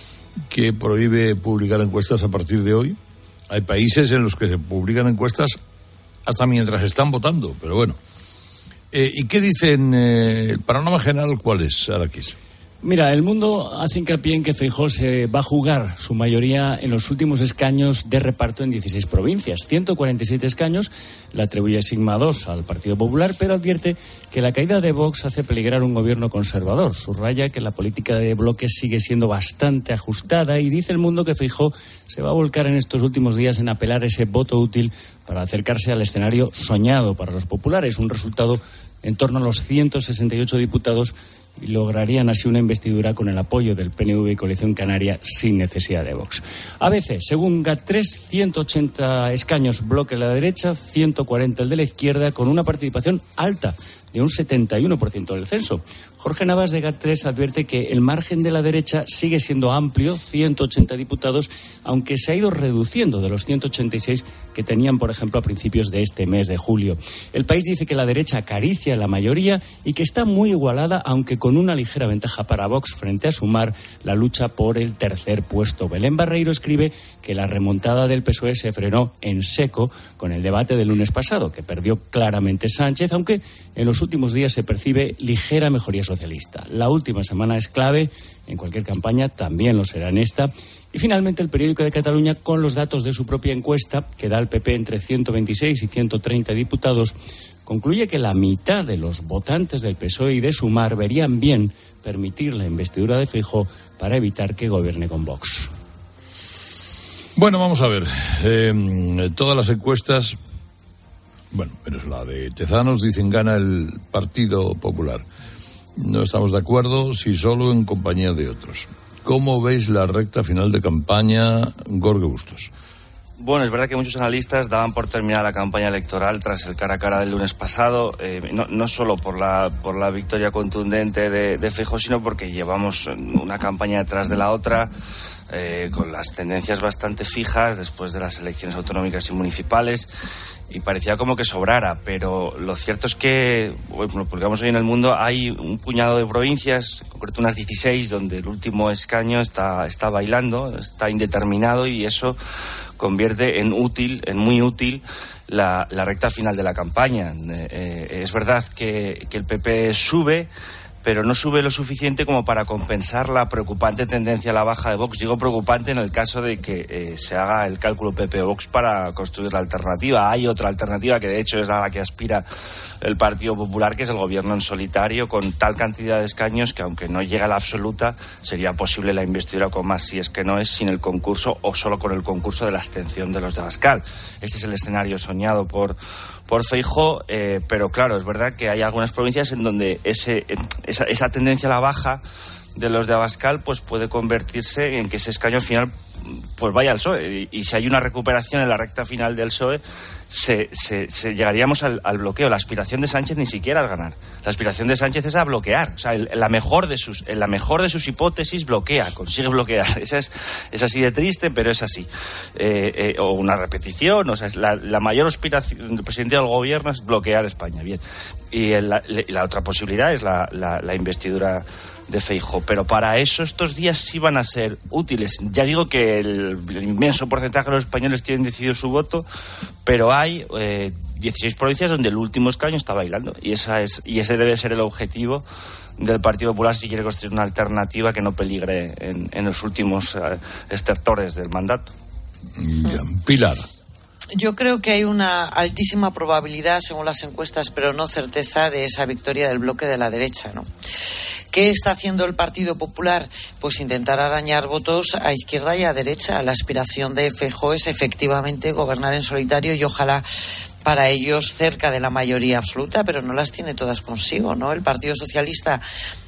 que prohíbe publicar encuestas a partir de hoy. Hay países en los que se publican encuestas hasta mientras están votando, pero bueno. Eh, ¿Y qué dicen eh, el panorama general? ¿Cuál es, Araquis? Mira, El Mundo hace hincapié en que Feijóo se va a jugar su mayoría en los últimos escaños de reparto en dieciséis provincias. ciento cuarenta y siete escaños le atribuye Sigma dos al Partido Popular, pero advierte que la caída de Vox hace peligrar un gobierno conservador. Subraya que la política de bloques sigue siendo bastante ajustada y dice El Mundo que Feijóo se va a volcar en estos últimos días en apelar ese voto útil para acercarse al escenario soñado para los populares, un resultado en torno a los ciento sesenta y ocho diputados, y lograrían así una investidura con el apoyo del P N V y Coalición Canaria sin necesidad de Vox. A B C, según G A T tres, ciento ochenta escaños bloque a la derecha, ciento cuarenta el de la izquierda, con una participación alta de un setenta y uno por ciento del censo. Jorge Navas de G A T tres advierte que el margen de la derecha sigue siendo amplio, ciento ochenta diputados, aunque se ha ido reduciendo de los ciento ochenta y seis que tenían, por ejemplo, a principios de este mes de julio. El País dice que la derecha acaricia la mayoría y que está muy igualada, aunque con una ligera ventaja para Vox frente a Sumar, la lucha por el tercer puesto. Belén Barreiro escribe que la remontada del P S O E se frenó en seco con el debate del lunes pasado, que perdió claramente Sánchez, aunque en los últimos días se percibe ligera mejoría socialista. La última semana es clave en cualquier campaña, también lo será en esta. Y finalmente el Periódico de Cataluña, con los datos de su propia encuesta, que da al P P entre ciento veintiséis y ciento treinta diputados, concluye que la mitad de los votantes del P S O E y de Sumar verían bien permitir la investidura de Feijóo para evitar que gobierne con Vox. Bueno, vamos a ver. Eh, todas las encuestas, bueno, menos la de Tezanos, dicen gana el Partido Popular. no estamos de acuerdo si solo en compañía de otros. ¿Cómo veis la recta final de campaña, Jorge Bustos? Bueno, es verdad que muchos analistas daban por terminada la campaña electoral tras el cara a cara del lunes pasado, eh, no, no solo por la por la victoria contundente de, de Feijóo, sino porque llevamos una campaña detrás de la otra, eh, con las tendencias bastante fijas después de las elecciones autonómicas y municipales, y parecía como que sobrara, pero lo cierto es que, bueno, publicamos hoy en El Mundo, hay un puñado de provincias, en concreto unas dieciséis, donde el último escaño está, está bailando, está indeterminado, y eso convierte en útil, en muy útil, la, la recta final de la campaña. Eh, eh, es verdad que, que el P P sube, pero no sube lo suficiente como para compensar la preocupante tendencia a la baja de Vox. Digo preocupante en el caso de que eh, se haga el cálculo P P-Vox para construir la alternativa. Hay otra alternativa que de hecho es a la que aspira el Partido Popular, que es el gobierno en solitario, con tal cantidad de escaños que, aunque no llegue a la absoluta, sería posible la investidura con más, si es que no es, sin el concurso o solo con el concurso de la abstención de los de Abascal. Este es el escenario soñado por... por Feijóo, eh, pero claro, es verdad que hay algunas provincias en donde ese, esa, esa tendencia a la baja de los de Abascal pues puede convertirse en que ese escaño al final pues vaya al P S O E, y, y si hay una recuperación en la recta final del P S O E, se, se, se llegaríamos al, al bloqueo. La aspiración de Sánchez ni siquiera es ganar, la aspiración de Sánchez es a bloquear. O sea, el, la mejor de sus, la mejor de sus hipótesis bloquea, consigue bloquear. Esa es, es así de triste, pero es así. Eh, eh, o una repetición, o sea, es la, la mayor aspiración del presidente del gobierno es bloquear España. Bien. Y el, la, la otra posibilidad es la, la, la investidura de Feijóo, pero para eso estos días sí van a ser útiles. Ya digo que el, el inmenso porcentaje de los españoles tienen decidido su voto, pero hay eh, dieciséis provincias donde el último escaño está bailando, y esa es y ese debe ser el objetivo del Partido Popular si quiere construir una alternativa que no peligre en, en los últimos eh, estertores del mandato. Ya. Pilar. Yo creo que hay una altísima probabilidad, según las encuestas, pero no certeza, de esa victoria del bloque de la derecha, ¿no? ¿Qué está haciendo el Partido Popular? Pues intentar arañar votos a izquierda y a derecha. La aspiración de Feijóo es efectivamente gobernar en solitario y ojalá para ellos cerca de la mayoría absoluta, pero no las tiene todas consigo, ¿no? El Partido Socialista,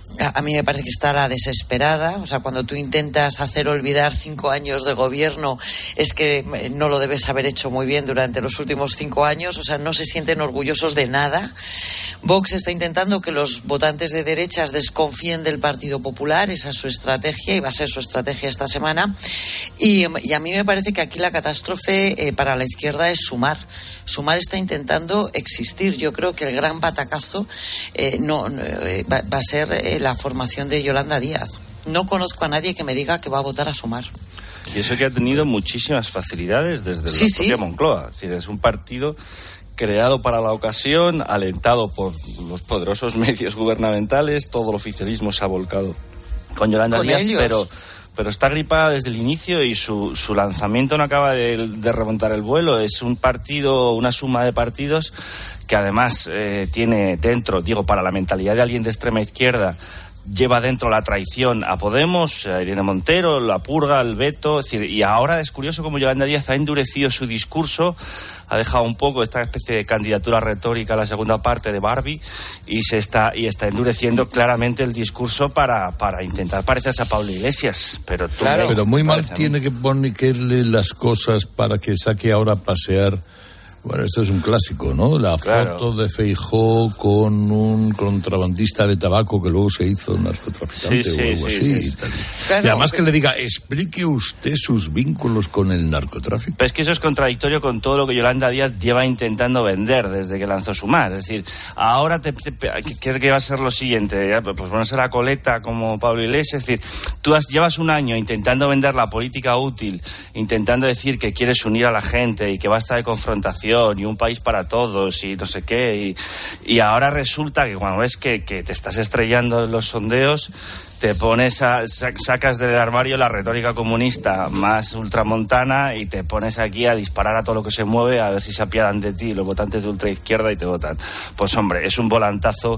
a mí me parece que está a la desesperada. O sea, cuando tú intentas hacer olvidar cinco años de gobierno, es que no lo debes haber hecho muy bien durante los últimos cinco años. O sea, no se sienten orgullosos de nada. Vox está intentando que los votantes de derechas desconfíen del Partido Popular. Esa es su estrategia y va a ser su estrategia esta semana. Y, y a mí me parece que aquí la catástrofe eh, para la izquierda es Sumar. Sumar está intentando existir. Yo creo que el gran batacazo eh, no, eh, va, va a ser eh, la formación de Yolanda Díaz. No conozco a nadie que me diga que va a votar a Sumar. Y eso que ha tenido muchísimas facilidades desde sí, la propia sí. Moncloa. Es decir, es un partido creado para la ocasión, alentado por los poderosos medios gubernamentales. Todo el oficialismo se ha volcado con Yolanda con Díaz, ellos. pero pero está gripada desde el inicio y su, su lanzamiento no acaba de, de remontar el vuelo. Es un partido, una suma de partidos que además eh, tiene dentro, digo, para la mentalidad de alguien de extrema izquierda, lleva dentro la traición a Podemos, a Irene Montero, la purga, el veto. Es decir, y ahora es curioso cómo Yolanda Díaz ha endurecido su discurso, ha dejado un poco esta especie de candidatura retórica a la segunda parte de Barbie y se está y está endureciendo claramente el discurso para, para intentar parecerse a Pablo Iglesias. Pero, tú claro, me, pero muy mal parece, tiene que ponerle las cosas para que saque ahora a pasear. Bueno, esto es un clásico, ¿no? La claro. foto de Feijóo con un contrabandista de tabaco que luego se hizo narcotraficante sí, sí, o algo sí, así. sí, y, tal. Claro, y además pero... que le diga, explique usted sus vínculos con el narcotráfico. Pero es que eso es contradictorio con todo lo que Yolanda Díaz lleva intentando vender desde que lanzó Sumar. Es decir, ahora te, te, ¿qué, ¿qué va a ser lo siguiente? Pues van a ser la coleta como Pablo Iglesias. Es decir, tú has, llevas un año intentando vender la política útil, intentando decir que quieres unir a la gente y que basta de confrontación y un país para todos y no sé qué, y, y ahora resulta que cuando ves que, que te estás estrellando en los sondeos, te pones a, sacas del armario la retórica comunista más ultramontana y te pones aquí a disparar a todo lo que se mueve a ver si se apiadan de ti los votantes de ultraizquierda y te votan. Pues hombre, es un volantazo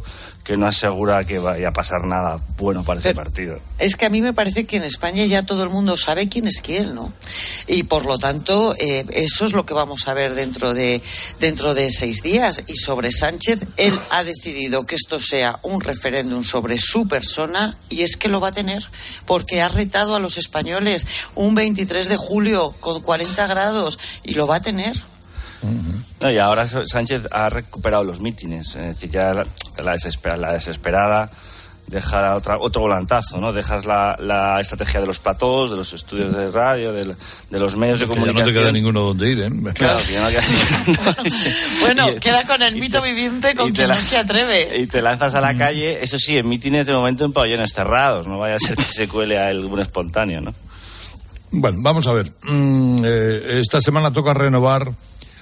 que no asegura que vaya a pasar nada bueno para ese partido. Es que a mí me parece que en España ya todo el mundo sabe quién es quién, ¿no? Y por lo tanto, eh, eso es lo que vamos a ver dentro de, dentro de seis días. Y sobre Sánchez, él ha decidido que esto sea un referéndum sobre su persona, y es que lo va a tener, porque ha retado a los españoles un veintitrés de julio con cuarenta grados, y lo va a tener. No, y ahora Sánchez ha recuperado los mítines, es decir, ya la, la, desespera, la desesperada dejar otra, otro volantazo, ¿no? Dejas la, la estrategia de los platós, de los estudios de radio, de, de los medios de que comunicación. Ya no te queda ninguno donde ir, ¿eh? Claro, que ya no queda Bueno, y, queda con el mito te, viviente con quien la, no se atreve. Y te lanzas a la calle, eso sí, en mítines de momento en pabellones cerrados, no vaya a ser que se cuele a algún espontáneo, ¿no? Bueno, vamos a ver. Mm, eh, esta semana toca renovar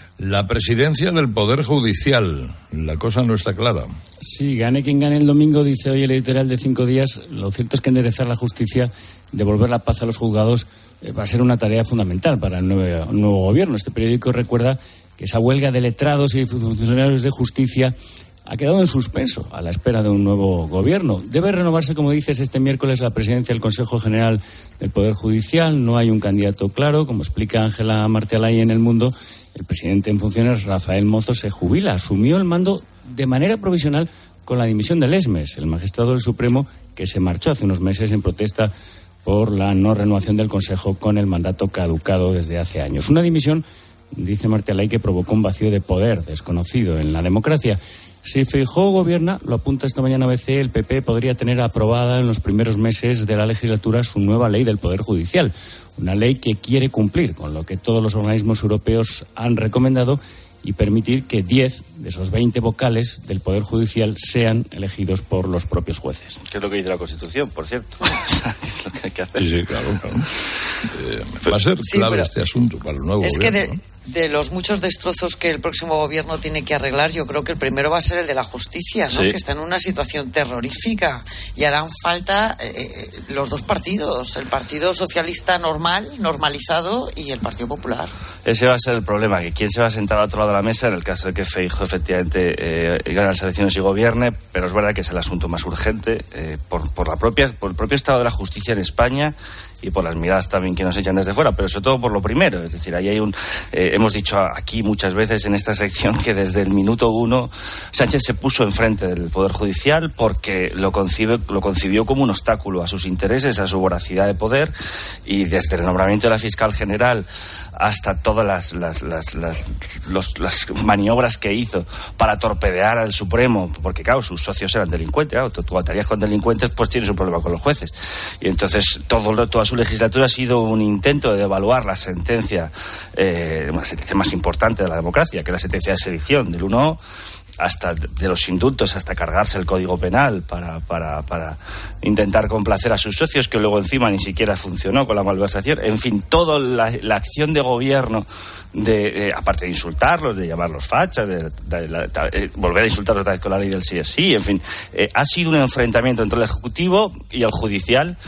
la presidencia del Poder Judicial. La cosa no está clara. Sí, gane quien gane el domingo, dice hoy el editorial de Cinco Días. Lo cierto es que enderezar la justicia, devolver la paz a los juzgados, eh, va a ser una tarea fundamental para el nuevo, nuevo gobierno. Este periódico recuerda que esa huelga de letrados y funcionarios de justicia ha quedado en suspenso a la espera de un nuevo gobierno. Debe renovarse, como dices, este miércoles la presidencia del Consejo General del Poder Judicial. No hay un candidato claro, como explica Ángela Martialay en El Mundo. El presidente en funciones, Rafael Mozo, se jubila. Asumió el mando de manera provisional con la dimisión de Lesmes, el magistrado del Supremo, que se marchó hace unos meses en protesta por la no renovación del Consejo con el mandato caducado desde hace años. Una dimisión, dice Martialay, que provocó un vacío de poder desconocido en la democracia. Si Feijóo gobierna, lo apunta esta mañana A B C, el P P podría tener aprobada en los primeros meses de la legislatura su nueva ley del Poder Judicial. Una ley que quiere cumplir con lo que todos los organismos europeos han recomendado y permitir que diez de esos veinte vocales del Poder Judicial sean elegidos por los propios jueces. Que es lo que dice la Constitución, por cierto. Es lo que hay que hacer. Sí, sí, claro, claro. Eh, va a ser sí, clave este asunto para el nuevo es gobierno. Que de, de los muchos destrozos que el próximo gobierno tiene que arreglar, yo creo que el primero va a ser el de la justicia, ¿no? Sí. Que está en una situación terrorífica y harán falta eh, los dos partidos, el Partido Socialista normal, normalizado, y el Partido Popular. Ese va a ser el problema, que quién se va a sentar al otro lado de la mesa en el caso de que Feijóo efectivamente eh, gane las elecciones y gobierne, pero es verdad que es el asunto más urgente eh, por, por, la propia, por el propio estado de la justicia en España y por las miradas también que nos echan desde fuera, pero sobre todo por lo primero, es decir, ahí hay un eh, hemos dicho aquí muchas veces en esta sección que desde el minuto uno Sánchez se puso enfrente del Poder Judicial porque lo concibe, lo concibió como un obstáculo a sus intereses, a su voracidad de poder, y desde el nombramiento de la fiscal general hasta todas las las, las, las, los, las maniobras que hizo para torpedear al Supremo, porque claro, sus socios eran delincuentes, claro, tú, tú atarías con delincuentes, pues tienes un problema con los jueces, y entonces todo, toda su legislatura ha sido un intento de devaluar la sentencia, eh, la sentencia más importante de la democracia, que es la sentencia de sedición del uno, hasta de los indultos, hasta cargarse el Código Penal para, para, para intentar complacer a sus socios, que luego encima ni siquiera funcionó con la malversación. En fin, toda la, la acción de gobierno, de, eh, aparte de insultarlos, de llamarlos fachas, de, de, de, de, de volver a insultarlos otra vez con la ley del sí es sí, en fin, eh, ha sido un enfrentamiento entre el Ejecutivo y el Judicial.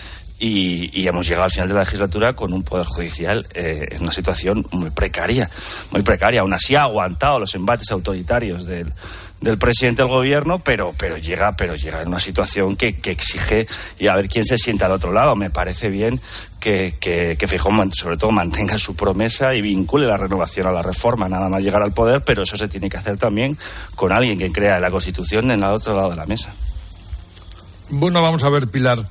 Y, y hemos llegado al final de la legislatura con un Poder Judicial eh, en una situación muy precaria, muy precaria. Aún así ha aguantado los embates autoritarios del, del presidente del gobierno, pero pero llega pero llega en una situación que, que exige y a ver quién se sienta al otro lado. Me parece bien que, que, que Feijóo sobre todo mantenga su promesa y vincule la renovación a la reforma, nada más llegar al poder, pero eso se tiene que hacer también con alguien que crea la Constitución en el otro lado de la mesa. Bueno, vamos a ver, Pilar.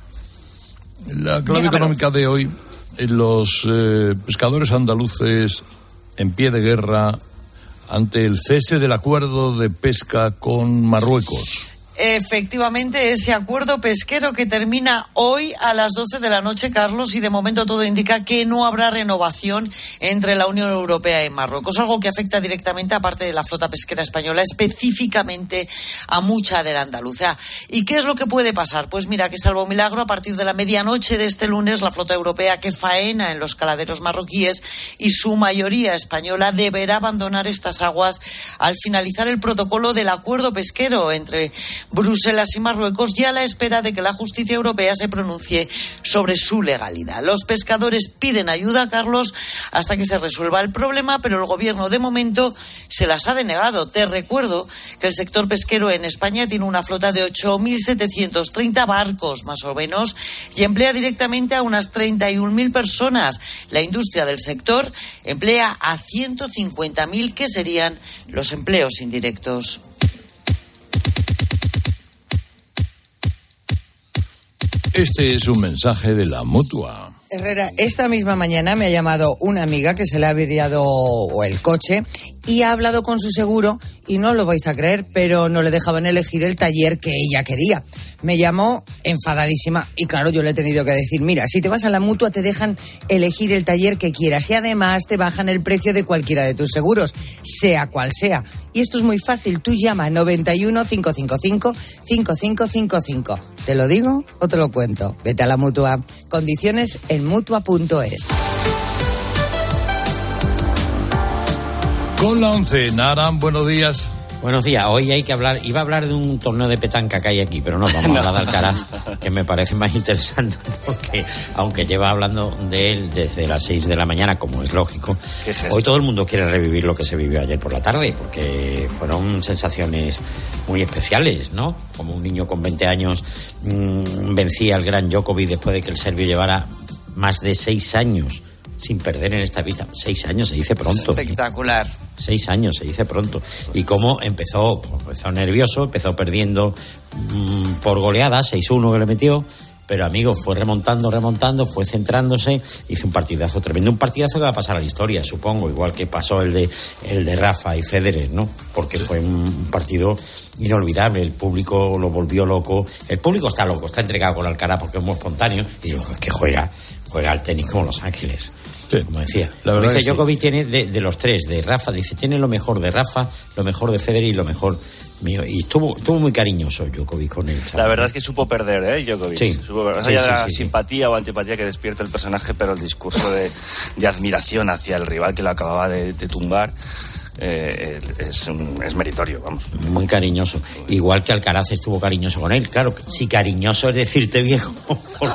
La clave Dígamelo. económica de hoy, los eh, pescadores andaluces en pie de guerra ante el cese del acuerdo de pesca con Marruecos. Efectivamente, ese acuerdo pesquero que termina hoy a las doce de la noche, Carlos, y de momento todo indica que no habrá renovación entre la Unión Europea y Marruecos, algo que afecta directamente, aparte de la flota pesquera española, específicamente a mucha de la andaluza. ¿Y qué es lo que puede pasar? Pues mira, que salvo milagro, a partir de la medianoche de este lunes, la flota europea que faena en los caladeros marroquíes y su mayoría española deberá abandonar estas aguas al finalizar el protocolo del acuerdo pesquero entre Bruselas y Marruecos, y a la espera de que la justicia europea se pronuncie sobre su legalidad. Los pescadores piden ayuda, Carlos, hasta que se resuelva el problema, pero el gobierno de momento se las ha denegado. Te recuerdo que el sector pesquero en España tiene una flota de ocho mil setecientos treinta barcos, más o menos, y emplea directamente a unas treinta y un mil personas. La industria del sector emplea a ciento cincuenta mil, que serían los empleos indirectos. Este es un mensaje de la Mutua. Herrera, esta misma mañana me ha llamado una amiga que se le ha averiado el coche y ha hablado con su seguro, y no lo vais a creer, pero no le dejaban elegir el taller que ella quería. Me llamó enfadadísima y claro, yo le he tenido que decir, mira, si te vas a la Mutua te dejan elegir el taller que quieras y además te bajan el precio de cualquiera de tus seguros, sea cual sea. Y esto es muy fácil, tú llama noventa y uno, cinco cinco cinco, cinco cinco cinco cinco. ¿Te lo digo o te lo cuento? Vete a la Mutua. Condiciones en mutua punto es. Con la once, Naran, buenos días. Buenos días, hoy hay que hablar, iba a hablar de un torneo de petanca que hay aquí, pero no, vamos a hablar de Alcaraz, que me parece más interesante, porque aunque lleva hablando de él desde las seis de la mañana, como es lógico, es hoy todo el mundo quiere revivir lo que se vivió ayer por la tarde, porque fueron sensaciones muy especiales, ¿no? Como un niño con veinte años mmm, vencía al gran Djokovic después de que el serbio llevara más de seis años sin perder en esta pista. Seis años se dice pronto. Espectacular. ¿eh? Seis años se dice pronto. Y cómo empezó, pues empezó nervioso, empezó perdiendo mmm, por goleada, seis uno que le metió, pero amigo, fue remontando, remontando, fue centrándose, hizo un partidazo tremendo, un partidazo que va a pasar a la historia, supongo, igual que pasó el de el de Rafa y Federer, ¿no? Porque fue un partido inolvidable, el público lo volvió loco, el público está loco, está entregado con Alcaraz porque es muy espontáneo, y digo, es que juega, juega al tenis como Los Ángeles. Sí, como decía. La verdad dice Djokovic sí. Tiene de, de los tres, de Rafa, dice, tiene lo mejor de Rafa, lo mejor de Federer y lo mejor mío. Y estuvo, estuvo muy cariñoso Djokovic con él. La verdad es que supo perder, ¿eh? Djokovic. Sí. Supo perder. Sí, o sea, sí, la sí, simpatía sí. o antipatía que despierta el personaje, pero el discurso de, de admiración hacia el rival que lo acababa de, de tumbar. Eh, es, un, es meritorio, vamos. Muy cariñoso. Igual que Alcaraz estuvo cariñoso con él. Claro, si cariñoso es decirte viejo. Bueno,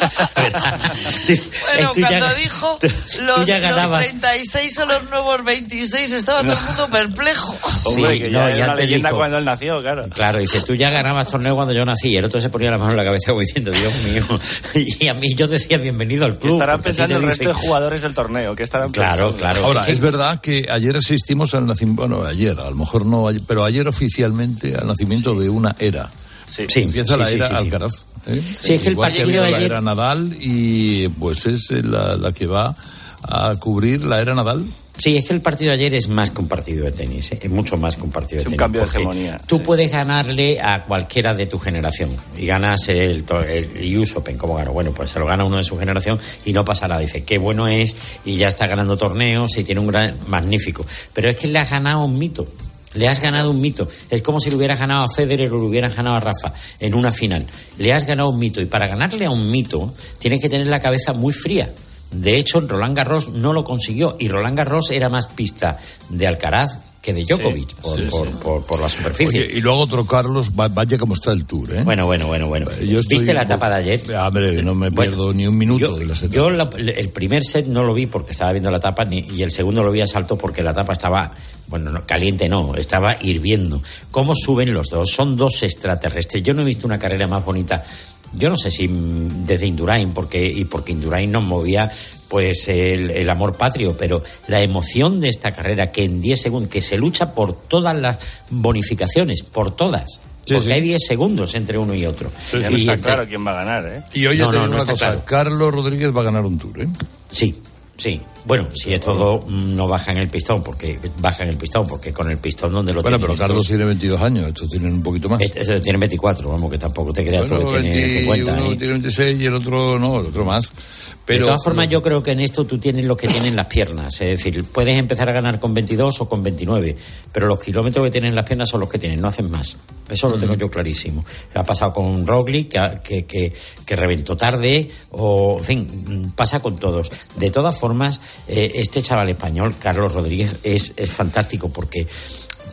cuando ya, dijo tú, los, tú los treinta y seis son los nuevos veintiséis, estaba no. todo el mundo perplejo. Hombre, sí, que no, ya era ya una leyenda dijo, cuando él nació, claro. Claro, dice, tú ya ganabas torneo cuando yo nací. Y el otro se ponía la mano en la cabeza como diciendo, Dios mío. Y a mí yo decía, bienvenido al club. ¿Qué estarán pensando el resto de jugadores del torneo? ¿Qué estarán claro, pensando? Claro. Ahora, es verdad que ayer asistimos al nacimiento, bueno, ayer, a lo mejor no, pero ayer oficialmente al nacimiento sí. de una era. Sí, sí, empieza sí, la sí, era sí, sí. Alcaraz. ¿eh? Sí, es que el Igual partido que de ayer ayer... la era Nadal y pues es la, la que va a cubrir la era Nadal. Sí, es que el partido de ayer es más que un partido de tenis, ¿eh? Es mucho más que un partido de es tenis. Un cambio de hegemonía. Tú sí. puedes ganarle a cualquiera de tu generación y ganas el, el U S Open, ¿cómo gano? Bueno, pues se lo gana uno de su generación y no pasa nada. Dice, qué bueno es y ya está ganando torneos y tiene un gran... magnífico. Pero es que le has ganado un mito. Le has ganado un mito. Es como si le hubieras ganado a Federer o le hubieras ganado a Rafa en una final. Le has ganado un mito. Y para ganarle a un mito tienes que tener la cabeza muy fría. De hecho, Roland Garros no lo consiguió. Y Roland Garros era más pista de Alcaraz que de Djokovic, sí, por, sí, por, sí. Por, por, por la superficie. Oye, y luego otro Carlos, vaya como está el Tour, ¿eh? Bueno, bueno, bueno, bueno. Yo estoy... ¿Viste la etapa de ayer? A ver, no me pierdo bueno, ni un minuto yo, de la etapas. Yo la, el primer set no lo vi porque estaba viendo la etapa ni, y el segundo lo vi a salto porque la etapa estaba, bueno, no, caliente no, estaba hirviendo. ¿Cómo suben los dos? Son dos extraterrestres. Yo no he visto una carrera más bonita. Yo no sé si desde Indurain, porque, y porque Indurain nos movía pues el, el amor patrio, pero la emoción de esta carrera que en diez segundos, que se lucha por todas las bonificaciones, por todas. Sí, porque sí. hay diez segundos entre uno y otro. Sí, ya no está entre... claro quién va a ganar, ¿eh? Y hoy no, te digo no, no una cosa, claro. Carlos Rodríguez va a ganar un Tour, ¿eh? Sí. Sí, bueno, si estos dos no bajan el pistón, porque bajan el pistón, porque con el pistón donde lo bueno, tienen. Bueno, pero Carlos estos, tiene veintidós años, estos tienen un poquito más. Este, este tiene veinticuatro, vamos, que tampoco te creas bueno, tú que tiene cincuenta. Uno ¿eh? tiene veintiséis y el otro no, el otro más. Pero, de todas formas, yo creo que en esto tú tienes lo que tienen las piernas. Es decir, puedes empezar a ganar con veintidós o con veintinueve, pero los kilómetros que tienen las piernas son los que tienen, no hacen más. Eso lo tengo yo clarísimo. Ha pasado con Roglic, que, que, que, que reventó tarde, o en fin, pasa con todos. De todas formas, eh, este chaval español, Carlos Rodríguez, es, es fantástico porque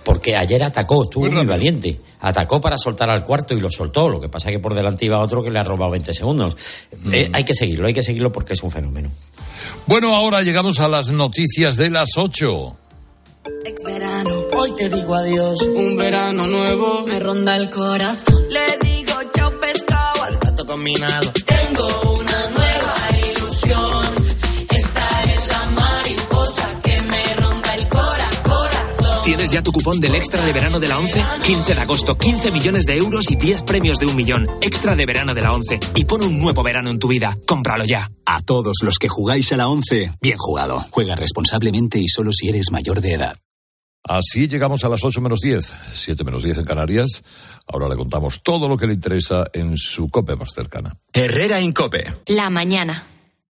porque ayer atacó, estuvo muy, muy valiente. Atacó para soltar al cuarto y lo soltó. Lo que pasa es que por delante iba otro que le ha robado veinte segundos. Mm. Eh, hay que seguirlo, hay que seguirlo porque es un fenómeno. Bueno, ahora llegamos a las noticias de las ocho. Ex verano, hoy te digo adiós. Un verano nuevo me ronda el corazón. Le digo chao pescado al plato combinado. Tengo una nueva ilusión. Esta es la mariposa que me ronda el cora, corazón. ¿Tienes ya tu cupón del Extra de Verano de la ONCE? quince de agosto, quince millones de euros y diez premios de un millón. Extra de Verano de la ONCE. Y pon un nuevo verano en tu vida. Cómpralo ya. A todos los que jugáis a la ONCE, bien jugado. Juega responsablemente y solo si eres mayor de edad. Así llegamos a las ocho menos diez, siete menos diez en Canarias. Ahora le contamos todo lo que le interesa en su COPE más cercana. Herrera en COPE. La mañana.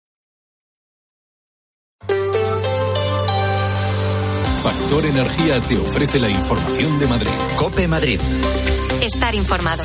Factor Energía te ofrece la información de Madrid. COPE Madrid. Estar informado.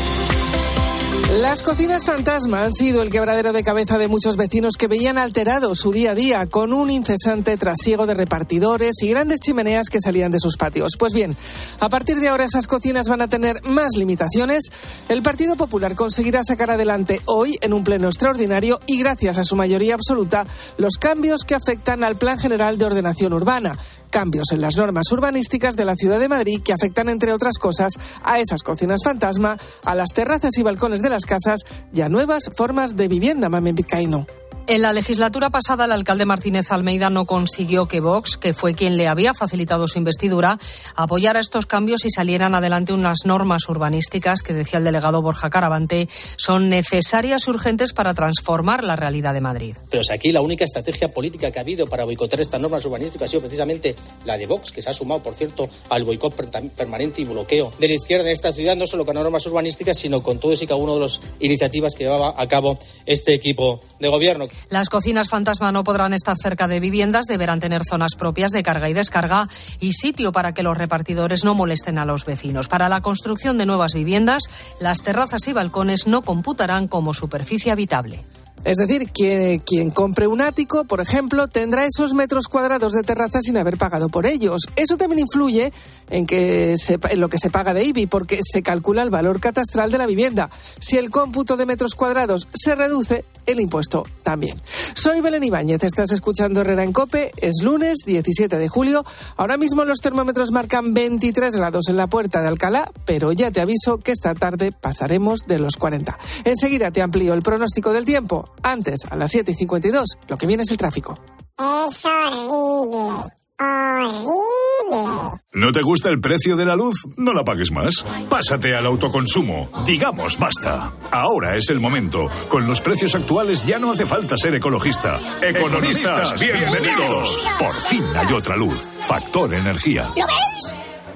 Las cocinas fantasma han sido el quebradero de cabeza de muchos vecinos que veían alterado su día a día con un incesante trasiego de repartidores y grandes chimeneas que salían de sus patios. Pues bien, a partir de ahora esas cocinas van a tener más limitaciones. El Partido Popular conseguirá sacar adelante hoy, en un pleno extraordinario y gracias a su mayoría absoluta, los cambios que afectan al Plan General de Ordenación Urbana. Cambios en las normas urbanísticas de la Ciudad de Madrid que afectan, entre otras cosas, a esas cocinas fantasma, a las terrazas y balcones de las casas y a nuevas formas de vivienda, Mamen Vizcaíno. En la legislatura pasada, el alcalde Martínez Almeida no consiguió que Vox, que fue quien le había facilitado su investidura, apoyara estos cambios y salieran adelante unas normas urbanísticas que, decía el delegado Borja Caravante, son necesarias y urgentes para transformar la realidad de Madrid. Pero si aquí la única estrategia política que ha habido para boicotear estas normas urbanísticas ha sido precisamente la de Vox, que se ha sumado, por cierto, al boicot permanente y bloqueo de la izquierda en esta ciudad, no solo con las normas urbanísticas, sino con todos y cada uno de las iniciativas que llevaba a cabo este equipo de gobierno. Las cocinas fantasma no podrán estar cerca de viviendas, deberán tener zonas propias de carga y descarga y sitio para que los repartidores no molesten a los vecinos. Para la construcción de nuevas viviendas, las terrazas y balcones no computarán como superficie habitable. Es decir, que quien compre un ático, por ejemplo, tendrá esos metros cuadrados de terraza sin haber pagado por ellos. Eso también influye en, que se, en lo que se paga de I B I, porque se calcula el valor catastral de la vivienda. Si el cómputo de metros cuadrados se reduce, el impuesto también. Soy Belén Ibáñez, estás escuchando Herrera en COPE, es lunes diecisiete de julio. Ahora mismo los termómetros marcan veintitrés grados en la Puerta de Alcalá, pero ya te aviso que esta tarde pasaremos de los cuarenta. Enseguida te amplío el pronóstico del tiempo. Antes, a las siete y cincuenta y dos, lo que viene es el tráfico. Es horrible, horrible. ¿No te gusta el precio de la luz? No la pagues más. Pásate al autoconsumo. Digamos basta. Ahora es el momento. Con los precios actuales ya no hace falta ser ecologista. Economistas, bienvenidos. Por fin hay otra luz. Factor Energía. ¿Lo ves?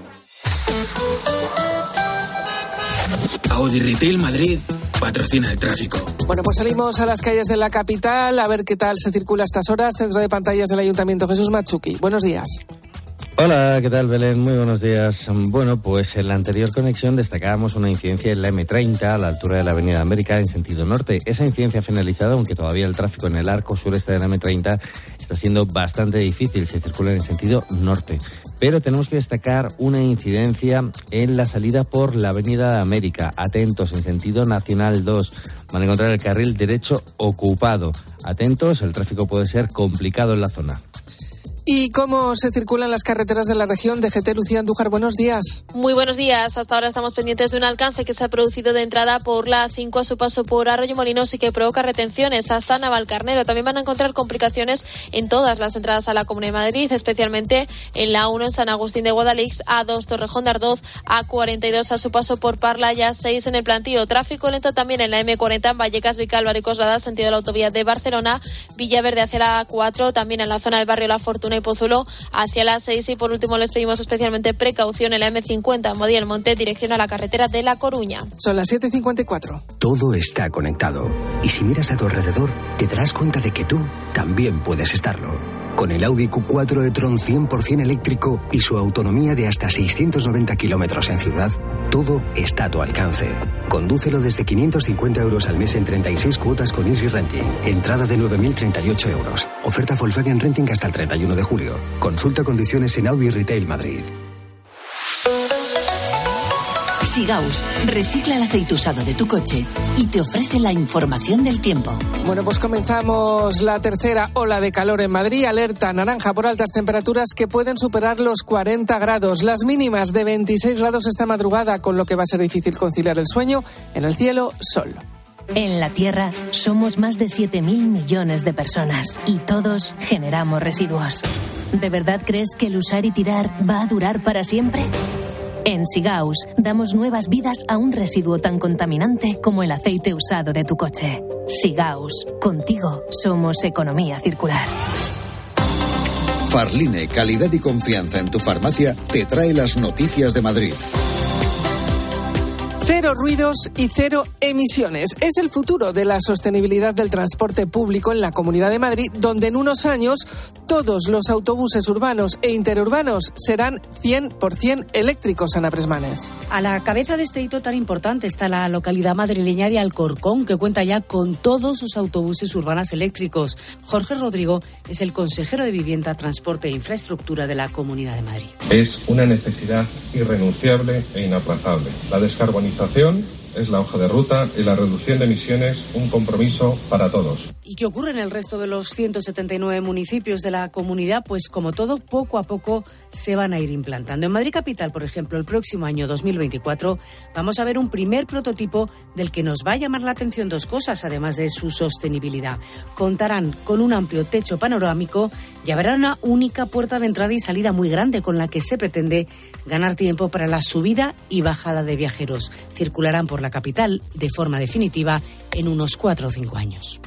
Audi Retail Madrid patrocina el tráfico. Bueno, pues salimos a las calles de la capital a ver qué tal se circula a estas horas. Centro de pantallas del Ayuntamiento, Jesús Machuki. Buenos días. Hola, ¿qué tal, Belén? Muy buenos días. Bueno, pues en la anterior conexión destacábamos una incidencia en la eme treinta a la altura de la Avenida América en sentido norte. Esa incidencia ha finalizado, aunque todavía el tráfico en el arco sureste de la eme treinta está siendo bastante difícil. Se circula en el sentido norte. Pero tenemos que destacar una incidencia en la salida por la Avenida América. Atentos, en sentido nacional dos. Van a encontrar el carril derecho ocupado. Atentos, el tráfico puede ser complicado en la zona. ¿Y cómo se circulan las carreteras de la región? D G T, Lucía Andújar, buenos días. Muy buenos días. Hasta ahora estamos pendientes de un alcance que se ha producido de entrada por la A cinco a su paso por Arroyo Molinos y que provoca retenciones hasta Navalcarnero. También van a encontrar complicaciones en todas las entradas a la Comunidad de Madrid, especialmente en la A uno en San Agustín de Guadalix, A dos Torrejón de Ardoz, A cuarenta y dos a su paso por Parla y A seis en el Plantío. Tráfico lento también en la eme cuarenta en Vallecas, Vicálvaro y Coslada, sentido de la autovía de Barcelona, Villaverde hacia la A cuatro, también en la zona del barrio La Fortuna y Pozuelo hacia la A seis y por último les pedimos especialmente precaución en la eme cincuenta en Modí el Monte, dirección a la carretera de La Coruña. Son las siete y cincuenta y cuatro. Todo está conectado y si miras a tu alrededor te darás cuenta de que tú también puedes estarlo. Con el Audi cu cuatro e-tron cien por ciento eléctrico y su autonomía de hasta seiscientos noventa kilómetros en ciudad, todo está a tu alcance. Condúcelo desde quinientos cincuenta euros al mes en treinta y seis cuotas con Easy Renting. Entrada de nueve mil treinta y ocho euros. Oferta Volkswagen Renting hasta el treinta y uno de julio. Consulta condiciones en Audi Retail Madrid. Sigaus recicla el aceite usado de tu coche y te ofrece la información del tiempo. Bueno, pues comenzamos la tercera ola de calor en Madrid. Alerta naranja por altas temperaturas que pueden superar los cuarenta grados. Las mínimas de veintiséis grados esta madrugada, con lo que va a ser difícil conciliar el sueño. En el cielo, sol. En la Tierra somos más de siete mil millones de personas y todos generamos residuos. ¿De verdad crees que el usar y tirar va a durar para siempre? En Sigaus damos nuevas vidas a un residuo tan contaminante como el aceite usado de tu coche. Sigaus, contigo somos economía circular. Farline, calidad y confianza en tu farmacia, te trae las noticias de Madrid. Cero ruidos y cero emisiones. Es el futuro de la sostenibilidad del transporte público en la Comunidad de Madrid, donde en unos años todos los autobuses urbanos e interurbanos serán cien por ciento eléctricos, Ana Presmanes. A la cabeza de este hito tan importante está la localidad madrileña de Alcorcón, que cuenta ya con todos sus autobuses urbanos eléctricos. Jorge Rodrigo es el consejero de Vivienda, Transporte e Infraestructura de la Comunidad de Madrid. Es una necesidad irrenunciable e inaplazable. La descarbonización es la hoja de ruta y la reducción de emisiones un compromiso para todos. ¿Y qué ocurre en el resto de los ciento setenta y nueve municipios de la comunidad? Pues como todo, poco a poco se van a ir implantando. En Madrid Capital, por ejemplo, el próximo año dos mil veinticuatro vamos a ver un primer prototipo del que nos va a llamar la atención dos cosas, además de su sostenibilidad. Contarán con un amplio techo panorámico y habrá una única puerta de entrada y salida muy grande con la que se pretende ganar tiempo para la subida y bajada de viajeros. Circularán por la capital de forma definitiva en unos cuatro o cinco años.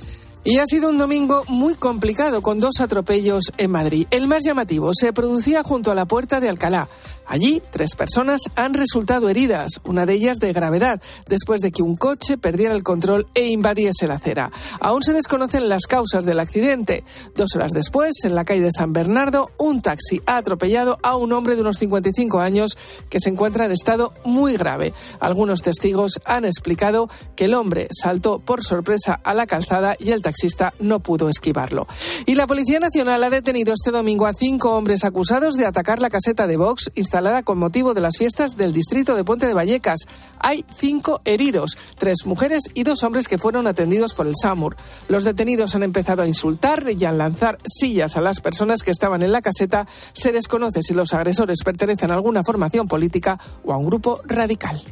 Y ha sido un domingo muy complicado, con dos atropellos en Madrid. El más llamativo se producía junto a la Puerta de Alcalá. Allí, tres personas han resultado heridas, una de ellas de gravedad, después de que un coche perdiera el control e invadiese la acera. Aún se desconocen las causas del accidente. Dos horas después, en la calle de San Bernardo, un taxi ha atropellado a un hombre de unos cincuenta y cinco años que se encuentra en estado muy grave. Algunos testigos han explicado que el hombre saltó por sorpresa a la calzada y el taxista no pudo esquivarlo. Y la Policía Nacional ha detenido este domingo a cinco hombres acusados de atacar la caseta de Vox instalada con motivo de las fiestas del distrito de Puente de Vallecas. Hay cinco heridos, tres mujeres y dos hombres que fueron atendidos por el SAMUR. Los detenidos han empezado a insultar y a lanzar sillas a las personas que estaban en la caseta. Se desconoce si los agresores pertenecen a alguna formación política o a un grupo radical.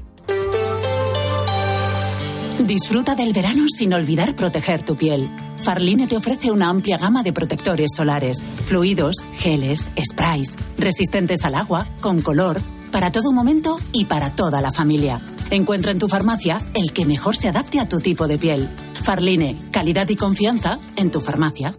Disfruta del verano sin olvidar proteger tu piel. Farline te ofrece una amplia gama de protectores solares, fluidos, geles, sprays, resistentes al agua, con color, para todo momento y para toda la familia. Encuentra en tu farmacia el que mejor se adapte a tu tipo de piel. Farline, calidad y confianza en tu farmacia.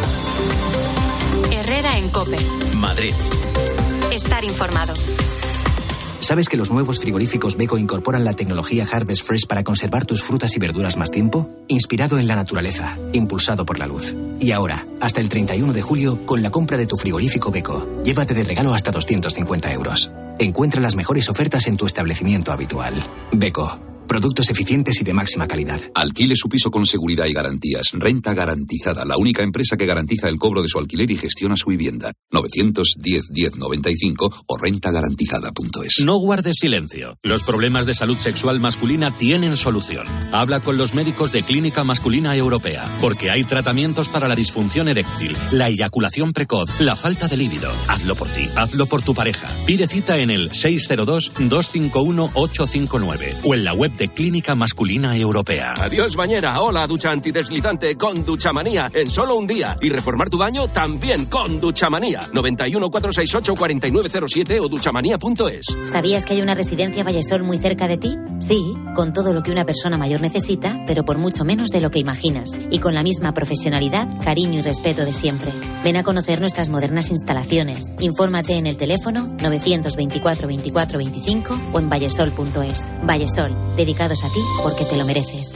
Herrera en COPE. Madrid. Estar informado. ¿Sabes que los nuevos frigoríficos Beko incorporan la tecnología Harvest Fresh para conservar tus frutas y verduras más tiempo? Inspirado en la naturaleza, impulsado por la luz. Y ahora, hasta el treinta y uno de julio, con la compra de tu frigorífico Beko, llévate de regalo hasta doscientos cincuenta euros. Encuentra las mejores ofertas en tu establecimiento habitual. Beko. Productos eficientes y de máxima calidad. Alquile su piso con seguridad y garantías. Renta Garantizada, la única empresa que garantiza el cobro de su alquiler y gestiona su vivienda. novecientos diez diez noventa y cinco o renta garantizada punto es. No guardes silencio. Los problemas de salud sexual masculina tienen solución. Habla con los médicos de Clínica Masculina Europea, porque hay tratamientos para la disfunción eréctil, la eyaculación precoz, la falta de líbido. Hazlo por ti, hazlo por tu pareja. Pide cita en el seis cero dos, dos cinco uno, ocho cinco nueve o en la web de Clínica Masculina Europea. Adiós bañera, hola ducha antideslizante con Duchamanía en solo un día. Y reformar tu baño también con Duchamanía. noventa y uno, cuatrocientos sesenta y ocho, cuarenta y nueve cero siete o duchamanía punto es. ¿Sabías que hay una residencia Vallesol muy cerca de ti? Sí, con todo lo que una persona mayor necesita, pero por mucho menos de lo que imaginas. Y con la misma profesionalidad, cariño y respeto de siempre. Ven a conocer nuestras modernas instalaciones. Infórmate en el teléfono novecientos veinticuatro, veinticuatro, veinticinco o en vallesol punto es. Vallesol, dedicados a ti porque te lo mereces.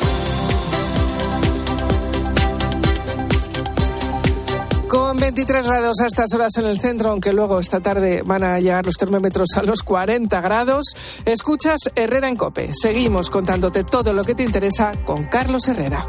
Con veintitrés grados a estas horas en el centro, aunque luego esta tarde van a llegar los termómetros a los cuarenta grados. Escuchas Herrera en COPE. Seguimos contándote todo lo que te interesa con Carlos Herrera.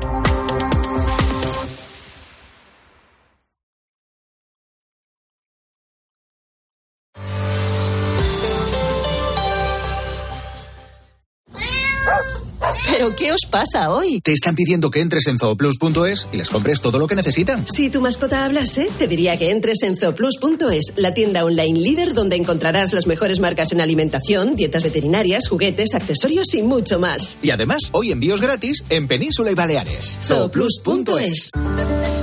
¿Pero qué os pasa hoy? Te están pidiendo que entres en zooplus punto es y les compres todo lo que necesitan. Si tu mascota hablase, te diría que entres en zooplus punto es, la tienda online líder donde encontrarás las mejores marcas en alimentación, dietas veterinarias, juguetes, accesorios y mucho más. Y además, hoy envíos gratis en Península y Baleares. zooplus punto es.